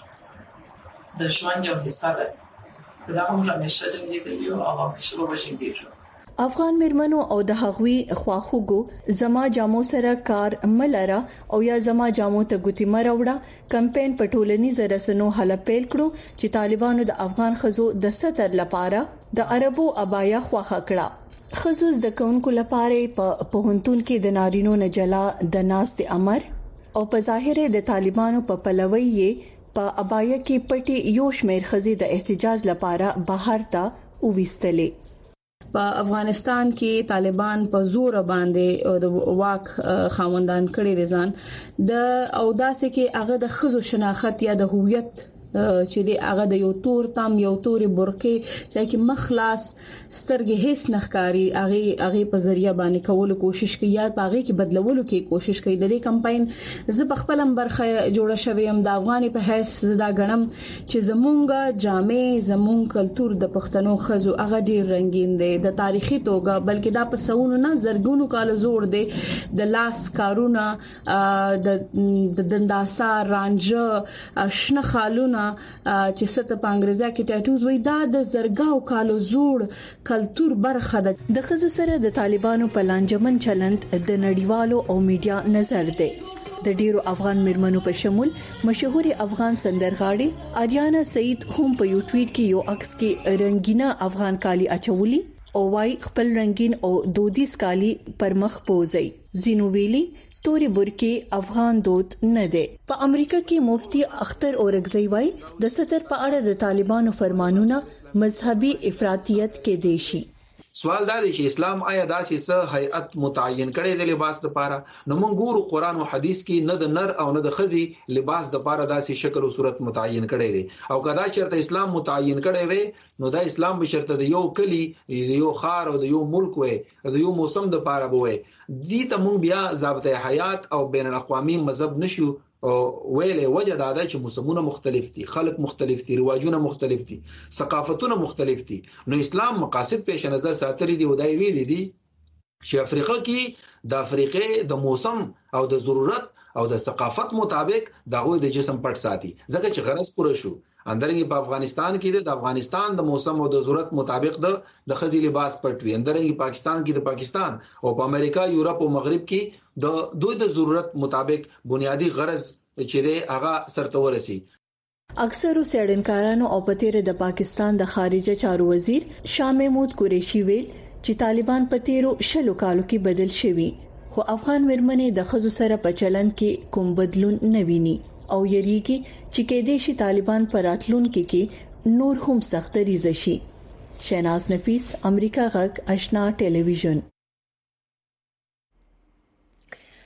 موږ د ژوند یو حصہ ده. دا موږ همیشه جنګېدلي یو او همیشه به جنګېږو. افغان میرمنو او د هغوی خواخوږو زما جامو سره کار ملره او یا زما جامو ته ګوتی مروړه کمپاین په ټولنیزو رسنیو هله پیل کړو چې طالبانو د افغان خزو د ستر لپاره د عربو ابایا خواخه کړه. خزو د کونکو لپاره په پوهنتون کې د نارینو نه جلا د ناس د امر او په ظاهر د طالبانو په پلوي یې په ابایا کې پټي یو شمېر خزي د احتجاج لپاره بهر ته وویستلې. په افغانستان کې طالبان په زور باندې د واک خاوندان کړي دي ځان د او داسې کې هغه د خزو شناخت یا د هویت چې دی هغه د یو تور تام یو توري برقې چې کې مخلاص سترګې هیڅ نخکاری هغه هغه په ذریعہ باندې کولو کوشش کوي یا هغه کې بدلولو کې کوشش کوي. د دې کمپاین ز په خپل برخه جوړه شوی هم د افغاني په حیث زدا غنم چې زمونږه جامع زمون کلچر د پښتنو خزو هغه ډیر رنگین دی د تاریخي توګه بلکې دا په سونو نه زرګونو کال زوړ دی. د لاس کارونه د دنداسا رانجه شنه خالونه چې ست په انګریزي کې ټاټوز وای دا د زرګاو کالو زوړ کلچر برخه ده. د خزو سره د طالبانو په لانجمن چلند د نړیوالو او میډیا نظر دی. د ډیرو افغان میرمنو په شمول مشهوري افغان سندرغاړي آریانا سعید هم په یو ټویټ کې یو عکس کې رنگینا افغان کالی اچولي او وايي خپل رنگین او دودیز کالی پر مخ پوزي. زینو ویلي توري برکی افغان دود نه دی. په امریکا کې مفتی اختر اورګزی وای د ستر په اړه د طالبانو فرمانونه مذهبي افراطیت کې دي شي. سوال دا دی چې اسلام آیا داسې څه هيئت متعین کړي د لباس لپاره؟ نو موږ ګورو قران او حديث کې نه د نر او نه د خزي لباس لپاره داسې شکل او صورت متعین کړي دي. او کدا چرته اسلام متعین کړي وي نو دا اسلام به شرط د یو کلی د یو خار او د یو ملک وي د یو موسم د لپاره وي. دي ته موږ بیا ضابطه حیات او بین الاقوامي مذهب نشو ویلې وجه دا ده چې موسمونه مختلف دي، خلک مختلف دي، رواجونه مختلف دي، ثقافتونه مختلف دي. نو اسلام مقاصد پیش نظر ساتلي دي او دا ویلي دي چې افریقا کې د افریقې د موسم او د ضرورت او د ثقافت مطابق دغه د جسم پټ ساتي ځکه چې غرض پوره شو. اندرنګ په افغانستان کې د افغانستان د موسم او د ضرورت مطابق د د خزي لباس پټ وي. اندرنګ پاکستان کې د پاکستان او په امریکا، یورپ او مغرب کې د دوی د ضرورت مطابق بنیادی غرض چې دی هغه سرته ورسي. اکثر سیډنکارانو او پتیره د پاکستان د خارجه چارو وزیر شاه محمود قریشي ویل چې طالبان په تیرو شلو کالو کې بدل شوي خو افغان مرمنې د خزو سره په چلند کې کوم بدلون نه ویني او یریږي چې کېدې شي طالبان پر راتلونکو کې نور هم سخت ریزه شي. شهناز نفیس، امریکا غږ، آشنا ټلویزیون.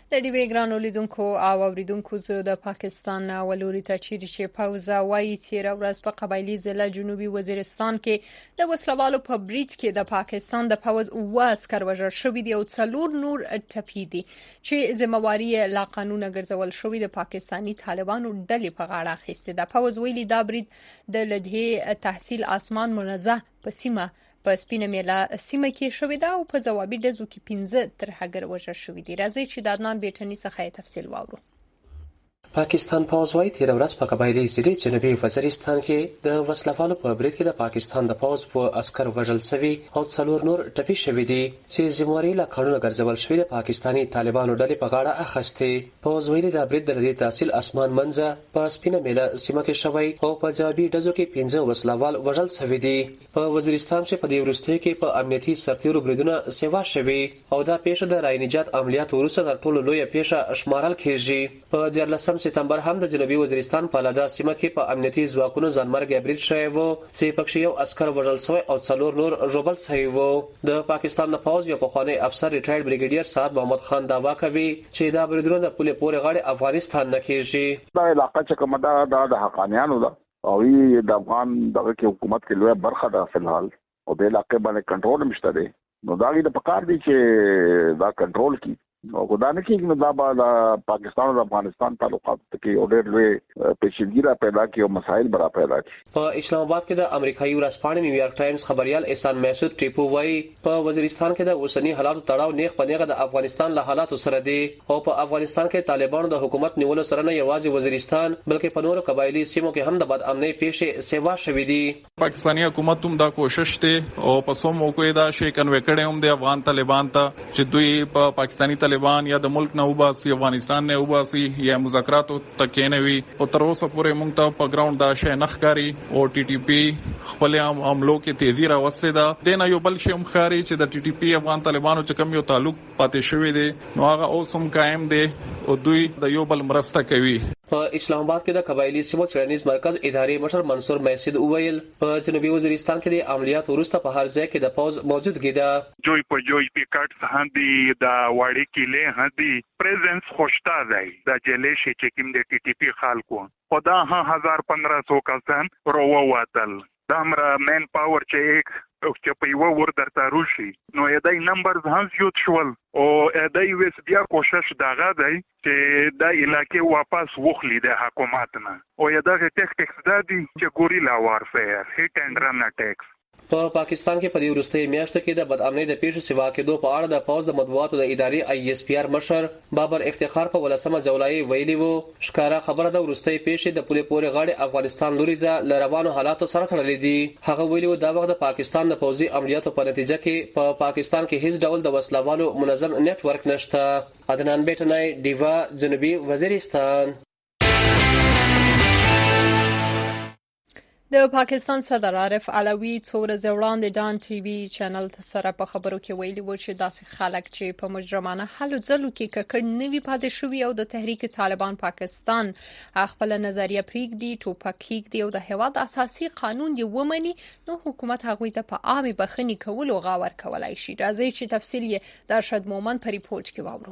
د ډیوی ګران اولیدونکو او اوریدونکو زه د پاکستان ولوري ته چیرې چې پوزا وایي تیر ورځ په قبایلی ضلع جنوبي وزیرستان کې د وسلوالو په بریټ کې د پاکستان د پوز اوه عسكر وژل شوي دي او څلور نور ټپي دي چې ذمہواری لا قانون ګرځول شوی د پاکستانی طالبانو ډلې په غاړه اخیسته د پوز ویلي دا بریټ د لدهي تحصیل اسمان منزه په سیمه په سپینه میله سیمه کې شوې ده او په ځوابي ډزو کې پنځه ترهګر وژل شوي دي راځي چې د عدنان بیټني څخه تفصیل واورو پاکستان پوز وايي تیر ورځ په قبایلی ضلع جنوبي وزیرستان کې د وسلوالو په بریټ کې د پاکستان د پوز په عسكر وژل شوی او څلور نور ټپي شوي دي چې ذمہواری لا قانون ګرځول شوی د پاکستانی طالبانو ډلې په غاړه اخیسته پوز ویلي د بریټ د لدی تحصیل اسمان منځه په سپینه میله سیمه کې شوی او په ځوابي ډزو کې پنځه وسلوال وژل شوي دي په وزیرستان چې په دې ورسته کې په امنیتي سرتیرو بریدونه سیوا شوي او دا پیښه د رای نجات عملیات وروسته تر ټولو لوی پیښه شمارل کیږي په دیارلسم سپتمبر هم د جنوبي وزیرستان په لادا سیمه کې په امنیتي ځواکونو ځانمرګ بریټ شوی وو چې پکې یو عسكر وژل شوی او څلور نور ژوبل شوی وو د پاکستان د پوز یو پخوانی افسر ریټایرډ بریګیډیر سعد محمد خان داوا کوي چې دا بریدونه د پوله پورې غاړه افغانستان نه کیږي دا علاقه چې کومه ده د حقانیانو ده او یي د افغان دغه کې حکومت کې لوی برخه ده فلحال او د علاقې باندې کنټرول مشته دی نو دا غي د پکار دی چې دا کنټرول کی او خدای نه کېږي نو دا به پاکستان او افغانستان تعلقات کې اورډر لوی پیچیدګي را پیدا کی او مسایل برا پیدا کی په اسلام آباد کې د امریکایي ورځپاڼې نیویارک ټایمز خبريال احسان محسود ټیپو وايي په وزیرستان کې د اوسنی حالاتو تړاو نیغ په نیغه د افغانستان له حالاتو سره دی او په افغانستان کې طالبانو د حکومت نیولو سره نه یوازې وزیرستان بلکې په نورو قبایلی سیمو کې هم د بد امنۍ پیښې سیوا شوې دي پاکستانی حکومت هم دا کوشش ته او په سمو کوی دا شي کنوي کړي هم د افغان طالبان ته چې دوی په پاکستانی طالبان یا د ملک نه وباسي افغانستان نه وباسي یا مذاکرات تکې نه وي او تر اوسه پورې موږ ته په ګراوند دا شی نخکاری او ټي ټي پی خپل عملو کې تیزی راوستي ده دنه یو بل شی مخاري چې د ټي ټي پی افغان طالبانو چې کم یو تعلق پاتې شوی دی نو هغه اوسم قائم دی او دوی د یو بل مرسته کوي په اسلام آباد کې د قبایلی سیمو څېړنیز مرکز اداري مشر منصور میسید اویل په جنوبي وزیرستان کې د عملیات وروسته په هر ځای کې د پوز موجودګي ده جوی په جوی پیکټ هاندي د واړی کله هاندي پریزنس خوشتا دی د جلې شي چې کوم د ټي ټي پی خلکو خدا ها هزار پندرہ سو کسان روو واتل د امر مین پاور چې او چې په یو ور درته روشي نو یدای نمبرز هم زیات شول او یدای وس بیا کوشش داغه دی چې د علاقې واپس وخلی د حکومت نه او یداغه ټیکټکس دادي چې ګوریلا وارفیر هټ اند رن اٹیکس په پاکستان کې په دې وروستۍ میاشتو کې د بد امنۍ د پیښو سیوا کېدو په اړه د پوز د مطبوعاتو د ادارې آی اس پی آر مشر بابر افتخار په ولسمه جولای ویلي وو ښکارا خبره د وروستۍ پیښې د پوله پورې غاړه افغانستان لوري د لروانو حالاتو سره تړلې دي هغه ویلي وو دا وخت د پاکستان د پوزي عملیاتو په نتیجه کې په پا پاکستان کې هیڅ ډول د وسلوالو منظم نت ورک نشته عدنان بیٹنای دیوا جنوبي وزیرستان د پاکستان صدر عارف علوي څو ورځې وړاندې ډان ټي وي چینل سره په خبرو کې ویلي و چې داسې خلک چې په مجرمانه هلو ځلو کې ککړ نوي پاتې شوي او د تحریک طالبان پاکستان خپل نظریه پریږدي ټوپک کېږدي او د هیواد اساسي قانون یې ومني نو حکومت هغوی ته په عامه بخښنې کولو غاور کولای شي راځي چې تفصیل یې د ارشد مومن په ریپورت کې واورو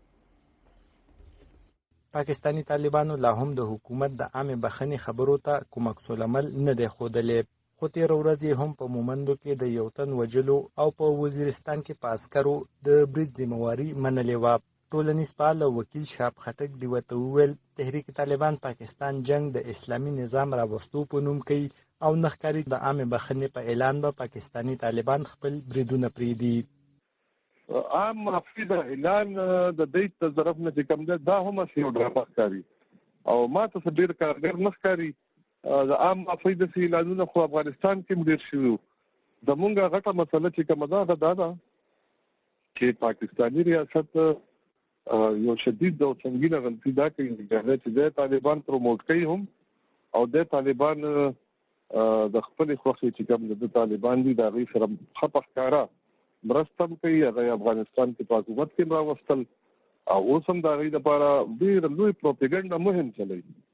پاکستانی طالبانو لا هم د حکومت د عامه بخښنې خبرو ته کوم عکس العمل نه دی ښودلی خو تېره ورځ هم په مومندو کې د یو تن وژلو او په وزیرستان کې په عسکرو د برید ذمہواري منلې وه ټولنیز فعال وکیل شاب خټک ډیوه ته وویل تحریک طالبان پاکستان جنگ د اسلامي نظام راوستو په نوم کوي او نه ښکاري د عامه بخښنې په اعلان به پاکستانی طالبان خپل بریدونه پرېږدي عام معافي د اعلان د دې په طرف نه کوم دا هم شی او ډراما ښکاري او ما ته ډېر کارګر نه ښکاري د عام معافي د اعلانونو خو افغانستان کې ډېر شوی د مونږه غټه مسله چې کومه ده دا ده چې پاکستانی ریاست یو شدید او څنګه غلطي دا کوي چې د طالبان پروموټ کوي هم او د طالبان د خپل خوښي چې کوم د طالبان دي دا غي سره خپخ کارا مرستم کوي هغه افغانستان کې په حکومت کې راوستل او اوس هم دا غي لپاره ډېر لوی پروپاګاندا مهم چلی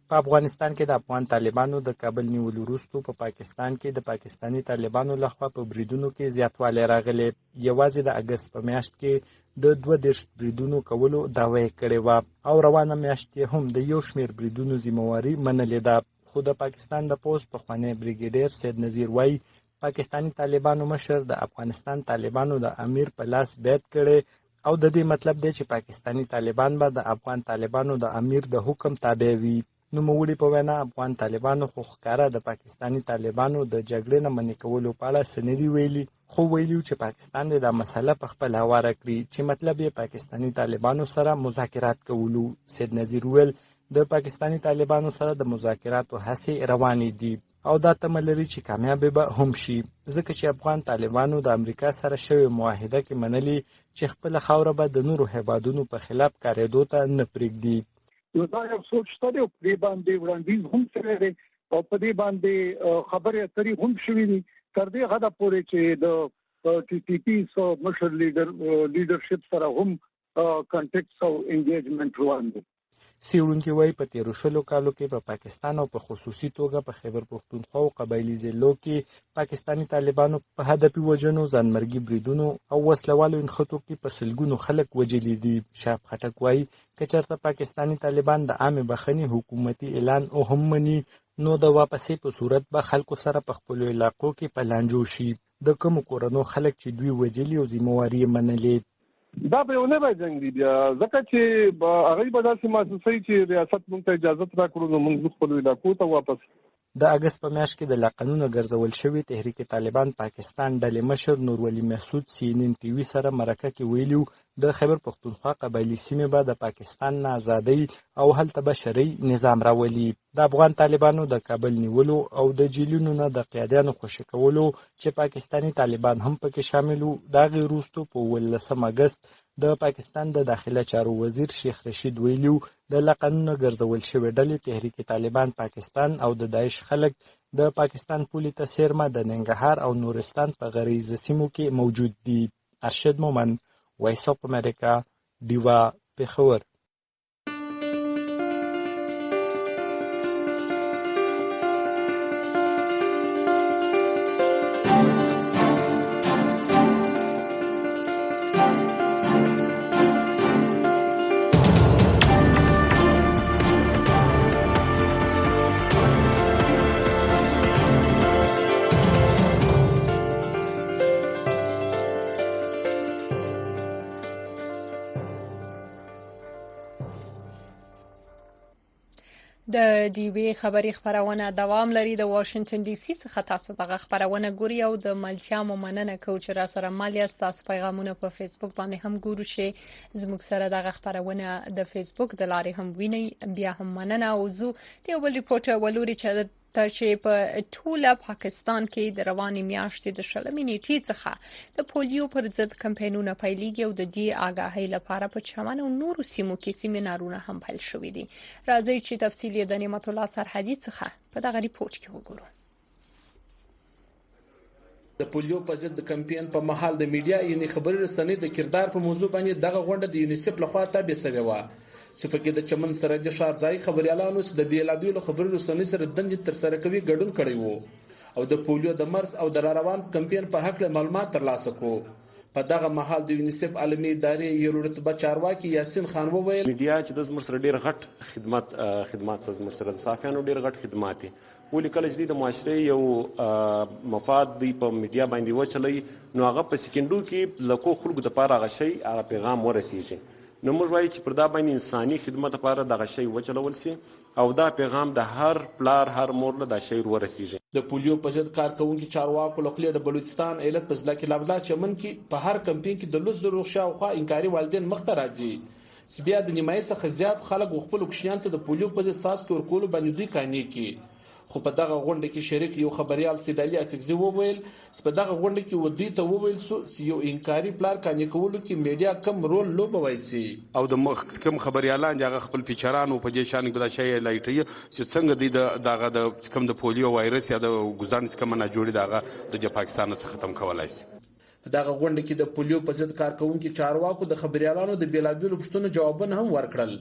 په افغانستان کې د افغان طالبانو د کابل نیولو وروسته په پاکستان کې د پاکستانی طالبانو لخوا په بریدونو کې زیاتوالی راغلی. یوازې د اګست په میاشت کې د دوه دېرش بریدونو کولو دعوه یې کړې وه او روانه میاشت یې هم د یو شمېر بریدونو ذمهواري منلې ده. خو د پاکستان د پوځ پخوانی بریګیډیر سید نذیر وایي پاکستانی طالبانو مشر د افغانستان طالبانو د امیر په لاس بیعت کړي او د دې مطلب دی چې پاکستانی طالبان به د افغان طالبانو د امیر د حکم تابع وي. نوموړي په وینا افغان طالبانو خو ښکاره د پاکستانی طالبانو د جګړې نه منع کولو په اړه څه نه دي ویلي، خو ویلي چې پاکستان دې دا مسله په خپل هواره کړي چې مطلب یې پاکستانی طالبانو سره مذاکرات کولو. سید نذیر ویل د پاکستانی طالبانو سره د مذاکراتو هڅې روانې دي او دا تمه لري چې کامیاب به هم شي، ځکه چې افغان طالبانو د امریکا سره شوې معاهده کې منلي چې خپل خاوره به د نورو هیوادونو په خلاف کارېدو ته نه پرېږدي. نو دا یو سوچ شته او په باندې وړاندیز هم شوی دی او په دې باندې خبرې اترې هم شوې دي تر دې حده پورې چې د ټي ټي پی سو مشر لیډر لیډرشپ سره هم کانټیکټس او انګیجمنټ روان دي. څېړونکي وایي په تېرو شلو کالو کې په پاکستان او په خصوصي توګه په خیبر پښتونخوا او قبایلي ضلعو کې پاکستانی طالبانو په هدفي وژنو، ځانمرګي بریدونو او وسلوالو نښتو کې په سلګونو خلک وژلي دي. شهاب خټک وایي که چېرته پاکستانی طالبان د عامې بخښنې حکومتي اعلان او هم مني نو د واپسې په صورت به خلکو سره په خپلو علاقو کې په لانجو شي. د کومو کورنو خلک چې دوی وژلي او ذمهواري یې منلې دا به یو نوی جنګ دی بیا ځکه چې هغوی به داسې محسوسوي چې ریاست موږ ته اجازت راکړو نو موږ خپلو علاقو ته واپس. د اګست په میاشت کې د لاقانونه ګرځول شوي تحریک طالبان پاکستان ډلې مشر نورولي محسود سی ان ان ټي وي سره مرکه کې ویلي د خیبر پښتونخوا قبایلي سیمې به د پاکستان نه ازادۍ او هلته به شرعي نظام راولي. د افغان طالبانو د کابل نیولو او د جیلونو نه د قیادیانو خوشي کولو چې پاکستانی طالبان هم پکې شامل وو د هغې وروسته په اوولسم اګست د پاکستان د داخله چارو وزیر شیخ رشید ویلي د لاقانونه ګرځول شوې ډلې تحریک طالبان پاکستان او د داعش خلک د پاکستان پولې ته څیرمه د ننګرهار او نورستان په غریزه سیمو کې موجود دي. ارشد مومن، وایس اف امریکا، ډیوا، پېښور. د ډیوی خبری خبرونه دوام لري. د واشنگټن ډي سي څخه تاسو دغه خبرونه ګوري او د ملتیا مننه کوم چې را سره مالیا تاسو پیغامونه په فیسبوک باندې هم ګورو شي. زموږ سره دغه خبرونه د فیسبوک د لارې هم ویني. بیا هم مننه او زه د یو ریپورت ولوري چې تر چې په ټوله پاکستان کې د رواني میاشتې د شلمې نیټې څخه د پولیو پر ضد کمپاینونه پیلېږي او د دې آگاهۍ لپاره په چمن او نورو سیمو کې سیمینارونه هم پیل شوي دي. راځي چې تفصیل یې د نعمت الله سرحدي څخه په دغه ریپورت کې وګورو. د پولیو په ضد کمپاین په محل د میډیا یعنی خبري رسنۍ د کردار په موضوع باندې دغه غونډه د یونیسف لخوا تابع شوې و چې په کې د چمن سره د ښار ځای خبريالانو د بیلابیلو خبري رسنۍ سره دندې تر سره کوي ګډون کړی وو او د پولیو د مرز او د روان کمپاین په حق له معلومات ترلاسه کړو. په دغه محل د یونیسف عالمي ادارې یو رتبه چارواکي یاسین خان وویل میډیا چې د زموږ سره ډیر غټ خدمات خدمات زموږ سره د صحافیانو ډیر غټ خدمات دي ولې کله چې د معاشري یو مفاد دی په میډیا باندې وچلې نو هغه په سکندو کې لکو خلکو د پاره غشي هغه پیغام ورسیږي. نو موږ وایو چې پر دا باندې انساني خدمت لپاره دغه شی وچلول شي او دا پیغام د هر پلار هر مور له دا شی ورسیږي. د پولیو په ضد کارکونکو چارواکو له خلې د بلوچستان ایالت په ضلع کې لابلا چمن کې په هر کمپاین کې د لوز زرو شاوخوا انکاري والدین مخ ته راځي چې بیا د نیمایي څخه زیات خلک خپل کوشنیان ته د پولیو په ضد ساس کې ورکول باندې دوی کاني کې. خو په دغه غونډه کې شریک یو خبريال سیدالي اسکزي وویل چې په دغه غونډه کې ودی ته وویل چې یو انکاري پلان کاني کولو کې میډیا کم رول لوبوي سي او د کم خبريالان دغه خپل پیچرانو په دې شان کې دا شی لایټي چې څنګه د دغه د کم د پولیو وایرس یا د ګزارنس کم نه جوړي دغه د پاکستان څخه ختم کولای شي. په دغه غونډه کې د پولیو په ضد کارکونکو چارواکو د خبريالانو د بیلابیلو پښتنو جوابونه هم ورکړل.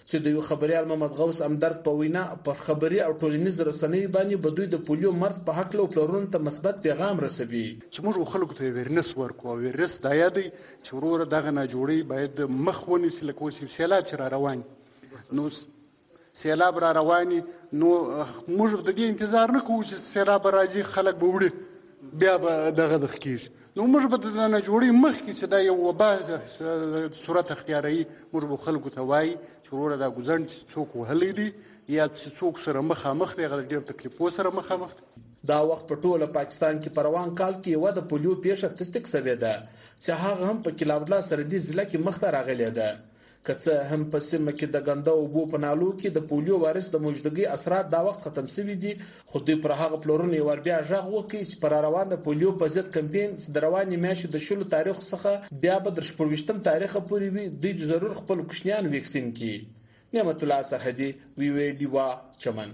چې د یو خبريال محمد غوث امدرد په وینا پر خبري او ټولنیز رسنۍ باندې بدوی د پولیو مرض په حق له پلرونو ته مثبت پیغام رسوي چې موږ خلکو ته ویرنس ورکو او ویرنس دا یادي چې ورور دغه نه جوړي باید مخ ونیسي لکه اوس سیلاب چې را روان نو سیلاب را رواني نو موږ د دې انتظار نه کوو چې سیلاب راځي خلک به وړي بیا به دغه د کیږي نو موږ به د نه جوړي مخکې چې دا یو وبا صورت اختیاري موږ به خلکو ته وایي چې ورور دا ګزن څوک وهلی دي یا چې څوک سره مخامخ دی هغه ډېر تکلیفو سره مخامخ دا وخت په ټوله پاکستان کې په روان کال کې یو د پولیو پیښه تصدیق شوې ده چې هغه هم په کلاودلا سردي ضلع کې مخ ته راغلې ده کڅه هم په سیمه کې د ګنده او بو په نالو کې د پولیو وایرس د موجودګي اثرات دا وخت ختم شوي دي خو دوی پر هغه پلورونی ور بیا ژغ وکړي چې پر روان د پولیو په ضد کمپاین د رواني میاشتې د شلو تاریخ څخه بیا به د شپږم تاریخ پورې وي دوی ضرور خپل کوشنیان ویکسین کړي نعمت الله سرحدي وی وی دیوا چمن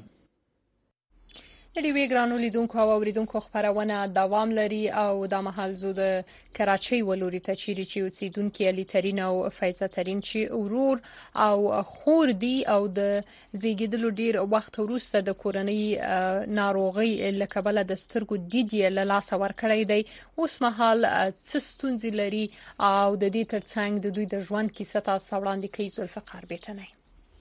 د ډیوی ګرانو لیدونکو او اوریدونکو خبرونه دوام لري او د محل زو د کراچۍ ولوري ته چیرې چې اوسیدونکو علي ترين او فیضه ترين چې ورور او خور دي او د زیږیدلو ډیر وخت وروسته د کورنۍ ناروغي لکبل د سترګو دیدي له لاس ور کړی دی اوس مهال څستونځ لري او د دې ترڅنګ د دوی د ژوند کیسه تاسو وړاندې کوي ذوالفقار بیٹنی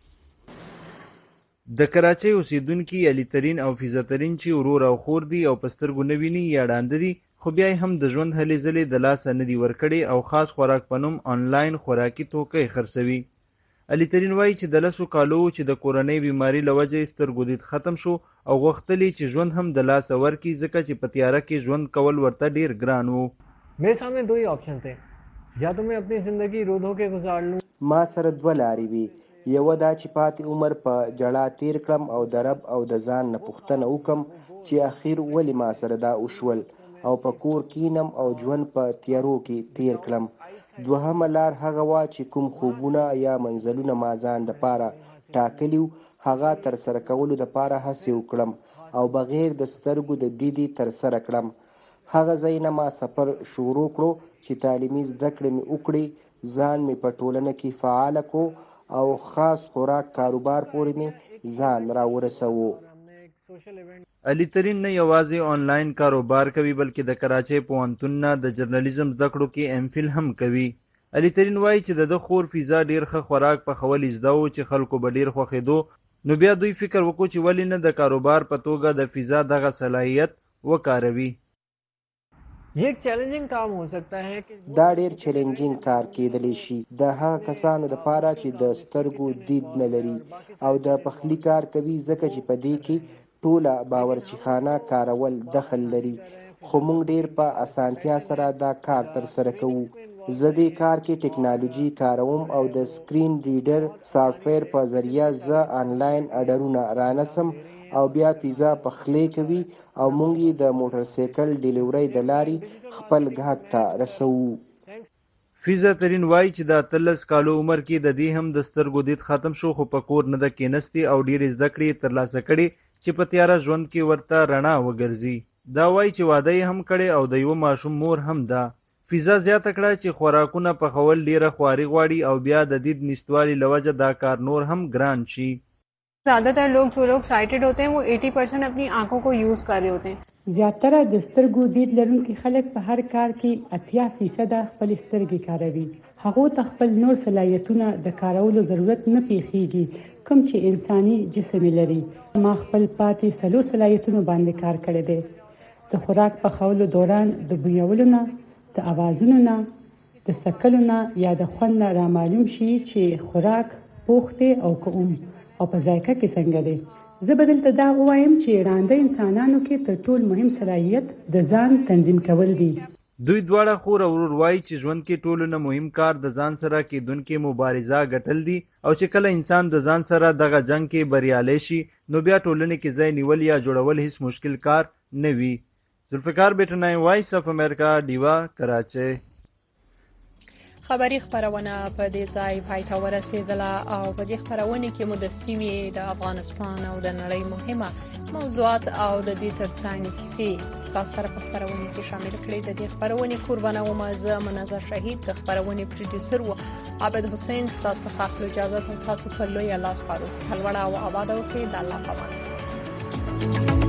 د کراچۍ اوسیدونکو علي ترين او فیضه ترين چې ورور او خور دي او پسترګو نویني یا ډاند دي خو بیا هم د ژوند هلې ځلې د لاس نه دي ورکړي او خاص خوراک پنوم آنلاین خوراکي توکي خرڅوي علي ترين وایي چې د لاسو کالو چې د کورونی بیماری لوجه سترګو دید ختم شو او غوښتلی چې ژوند هم د لاس ورکی ځکه چې په تیاره کې ژوند کول ورته ډیر ګران وو मेरे सामने दो ही ऑप्शन थे या तो मैं अपनी जिंदगी रो धो के गुजार लूं ما سره دوه لارې وي یو دا چې پاتې عمر په جړا تیر کړم او د رب او د ځان نه پوښتنه وکم چې اخیر ولې ما سره دا وشول او په کور کینم او ژوند په تیارو کې تیر کړم دوهمه لار هغه وا چې کوم خوبونه یا منزلونه ما ځان لپاره ټاکلیو هغه تر سره کولو لپاره هڅه وکړم او بغیر د سترګو د دیدي تر سره کړم هغه ځای نه ما سفر شروع کړو چې تعلیمي زده کړې مې وکړې ځان مې په ټولنه کې فعال کو او خاص خوراک کاروبار پورې مې ځان را ورسوو علي ترين نه یوازې آنلاین کاروبار کوي بلکې د کراچۍ پوهنتون نه د جرنالیزم زده کړو کې ایم فیل هم کوي علي ترين وایي چې د خور فیضه ډیر ښه خوراک په خول زده و چې خلکو به ډیر خوښېدو نو بیا دوی فکر وکړو چې ولې نه د کاروبار په توګه د فیضه دغه صلاحیت وکاروي ये एक चैलेंजिंग काम हो सकता है कि دا ډیر چیلنجینګ کار کېدلی شي د هغه کسانو لپاره چې د سترګو دید نه لري او د پخلی کار کوي ځکه چې په دې کې ټوله باورچیخانه کارول دخل لري خو موږ ډیر په اسانتیا سره دا کار تر سره کوو زه دې کار کې ټیکنالوژي کاروم او د سکرین ریډر سافټویر په ذریعہ زه آنلاین اډرونه رانسم او بیا پیزا پخلی کوي او مونږ د موټر سایکل ډیلیوري د لاري خپل غاټ ته رسو فیضه ترين وایي چې د اتلس کالو عمر کې د دې هم د سترګو دید ختم شو خو په کور نه د کینستی او ډیر زده کړې ترلاسه کړي چې په تیاره ژوند کې ورته رڼا وګرځي دا وایي چې واده هم کړي او د یو ماشوم مور هم ده فیضه زیاته کړه چې خوراکونه په خول ډیره خواري غواړي او بیا د دید نشټوالي لوجه دا کار نور هم ګران شي ज्यादातर लोग जो लोग साइटेड होते हैं वो अस्सी परसेंट अपनी आंखों को यूज कर रहे होते हैं زیاتره د سترګو دید لرونکي خلک په هر کار کې اتیا فیصد خپل سترګې کاروي هغه ته خپل نور صلاحیتونه د کارولو ضرورت نه پیخیږي کوم چې انساني جسم لري ما خپل پاتې سلو صلاحیتونو باندې کار کړی دی د خوراک په خولو دوران د بویولو نه د اوازونو نه د سکلو نه یا د خوند را معلوم شي چې خوراک پوخته او کوم او په ذایقه کې څنګه دی زه بدل ته دا وایم چې رانده انسانانو کې تر ټول مهم صلاحیت د ځان تنظیم کول دي دوی دواړه خور او ورور وایي چې ژوند کې ټولو نه مهم کار د ځان سره کېدونکې مبارزه ګټل دي او چې کله انسان د ځان سره دغه جنگ کې بریالی شي نو بیا ټولنې کې ځای نیول یا جوړول هیڅ مشکل کار نه وي ذوالفقار بیٹنای وایس اف امریکا ډیوا کراچۍ خبری خبرونه په دې ځای پای ته ورسېدله او په دې خبرونه کې مو د سیمې د افغانستان او د نړۍ مهمه موضوعات او د دې ترڅنګ کیسې سره په خبرونه کې شامل کړي. د دې خبرونه قربانه و مازه منظر شهید د خبرونه پروډوسر و عبد حسین تاسو خپل اجازه تاسو په لوی الله سپارو. سلوړه او آباد اوسئ. د الله پامان.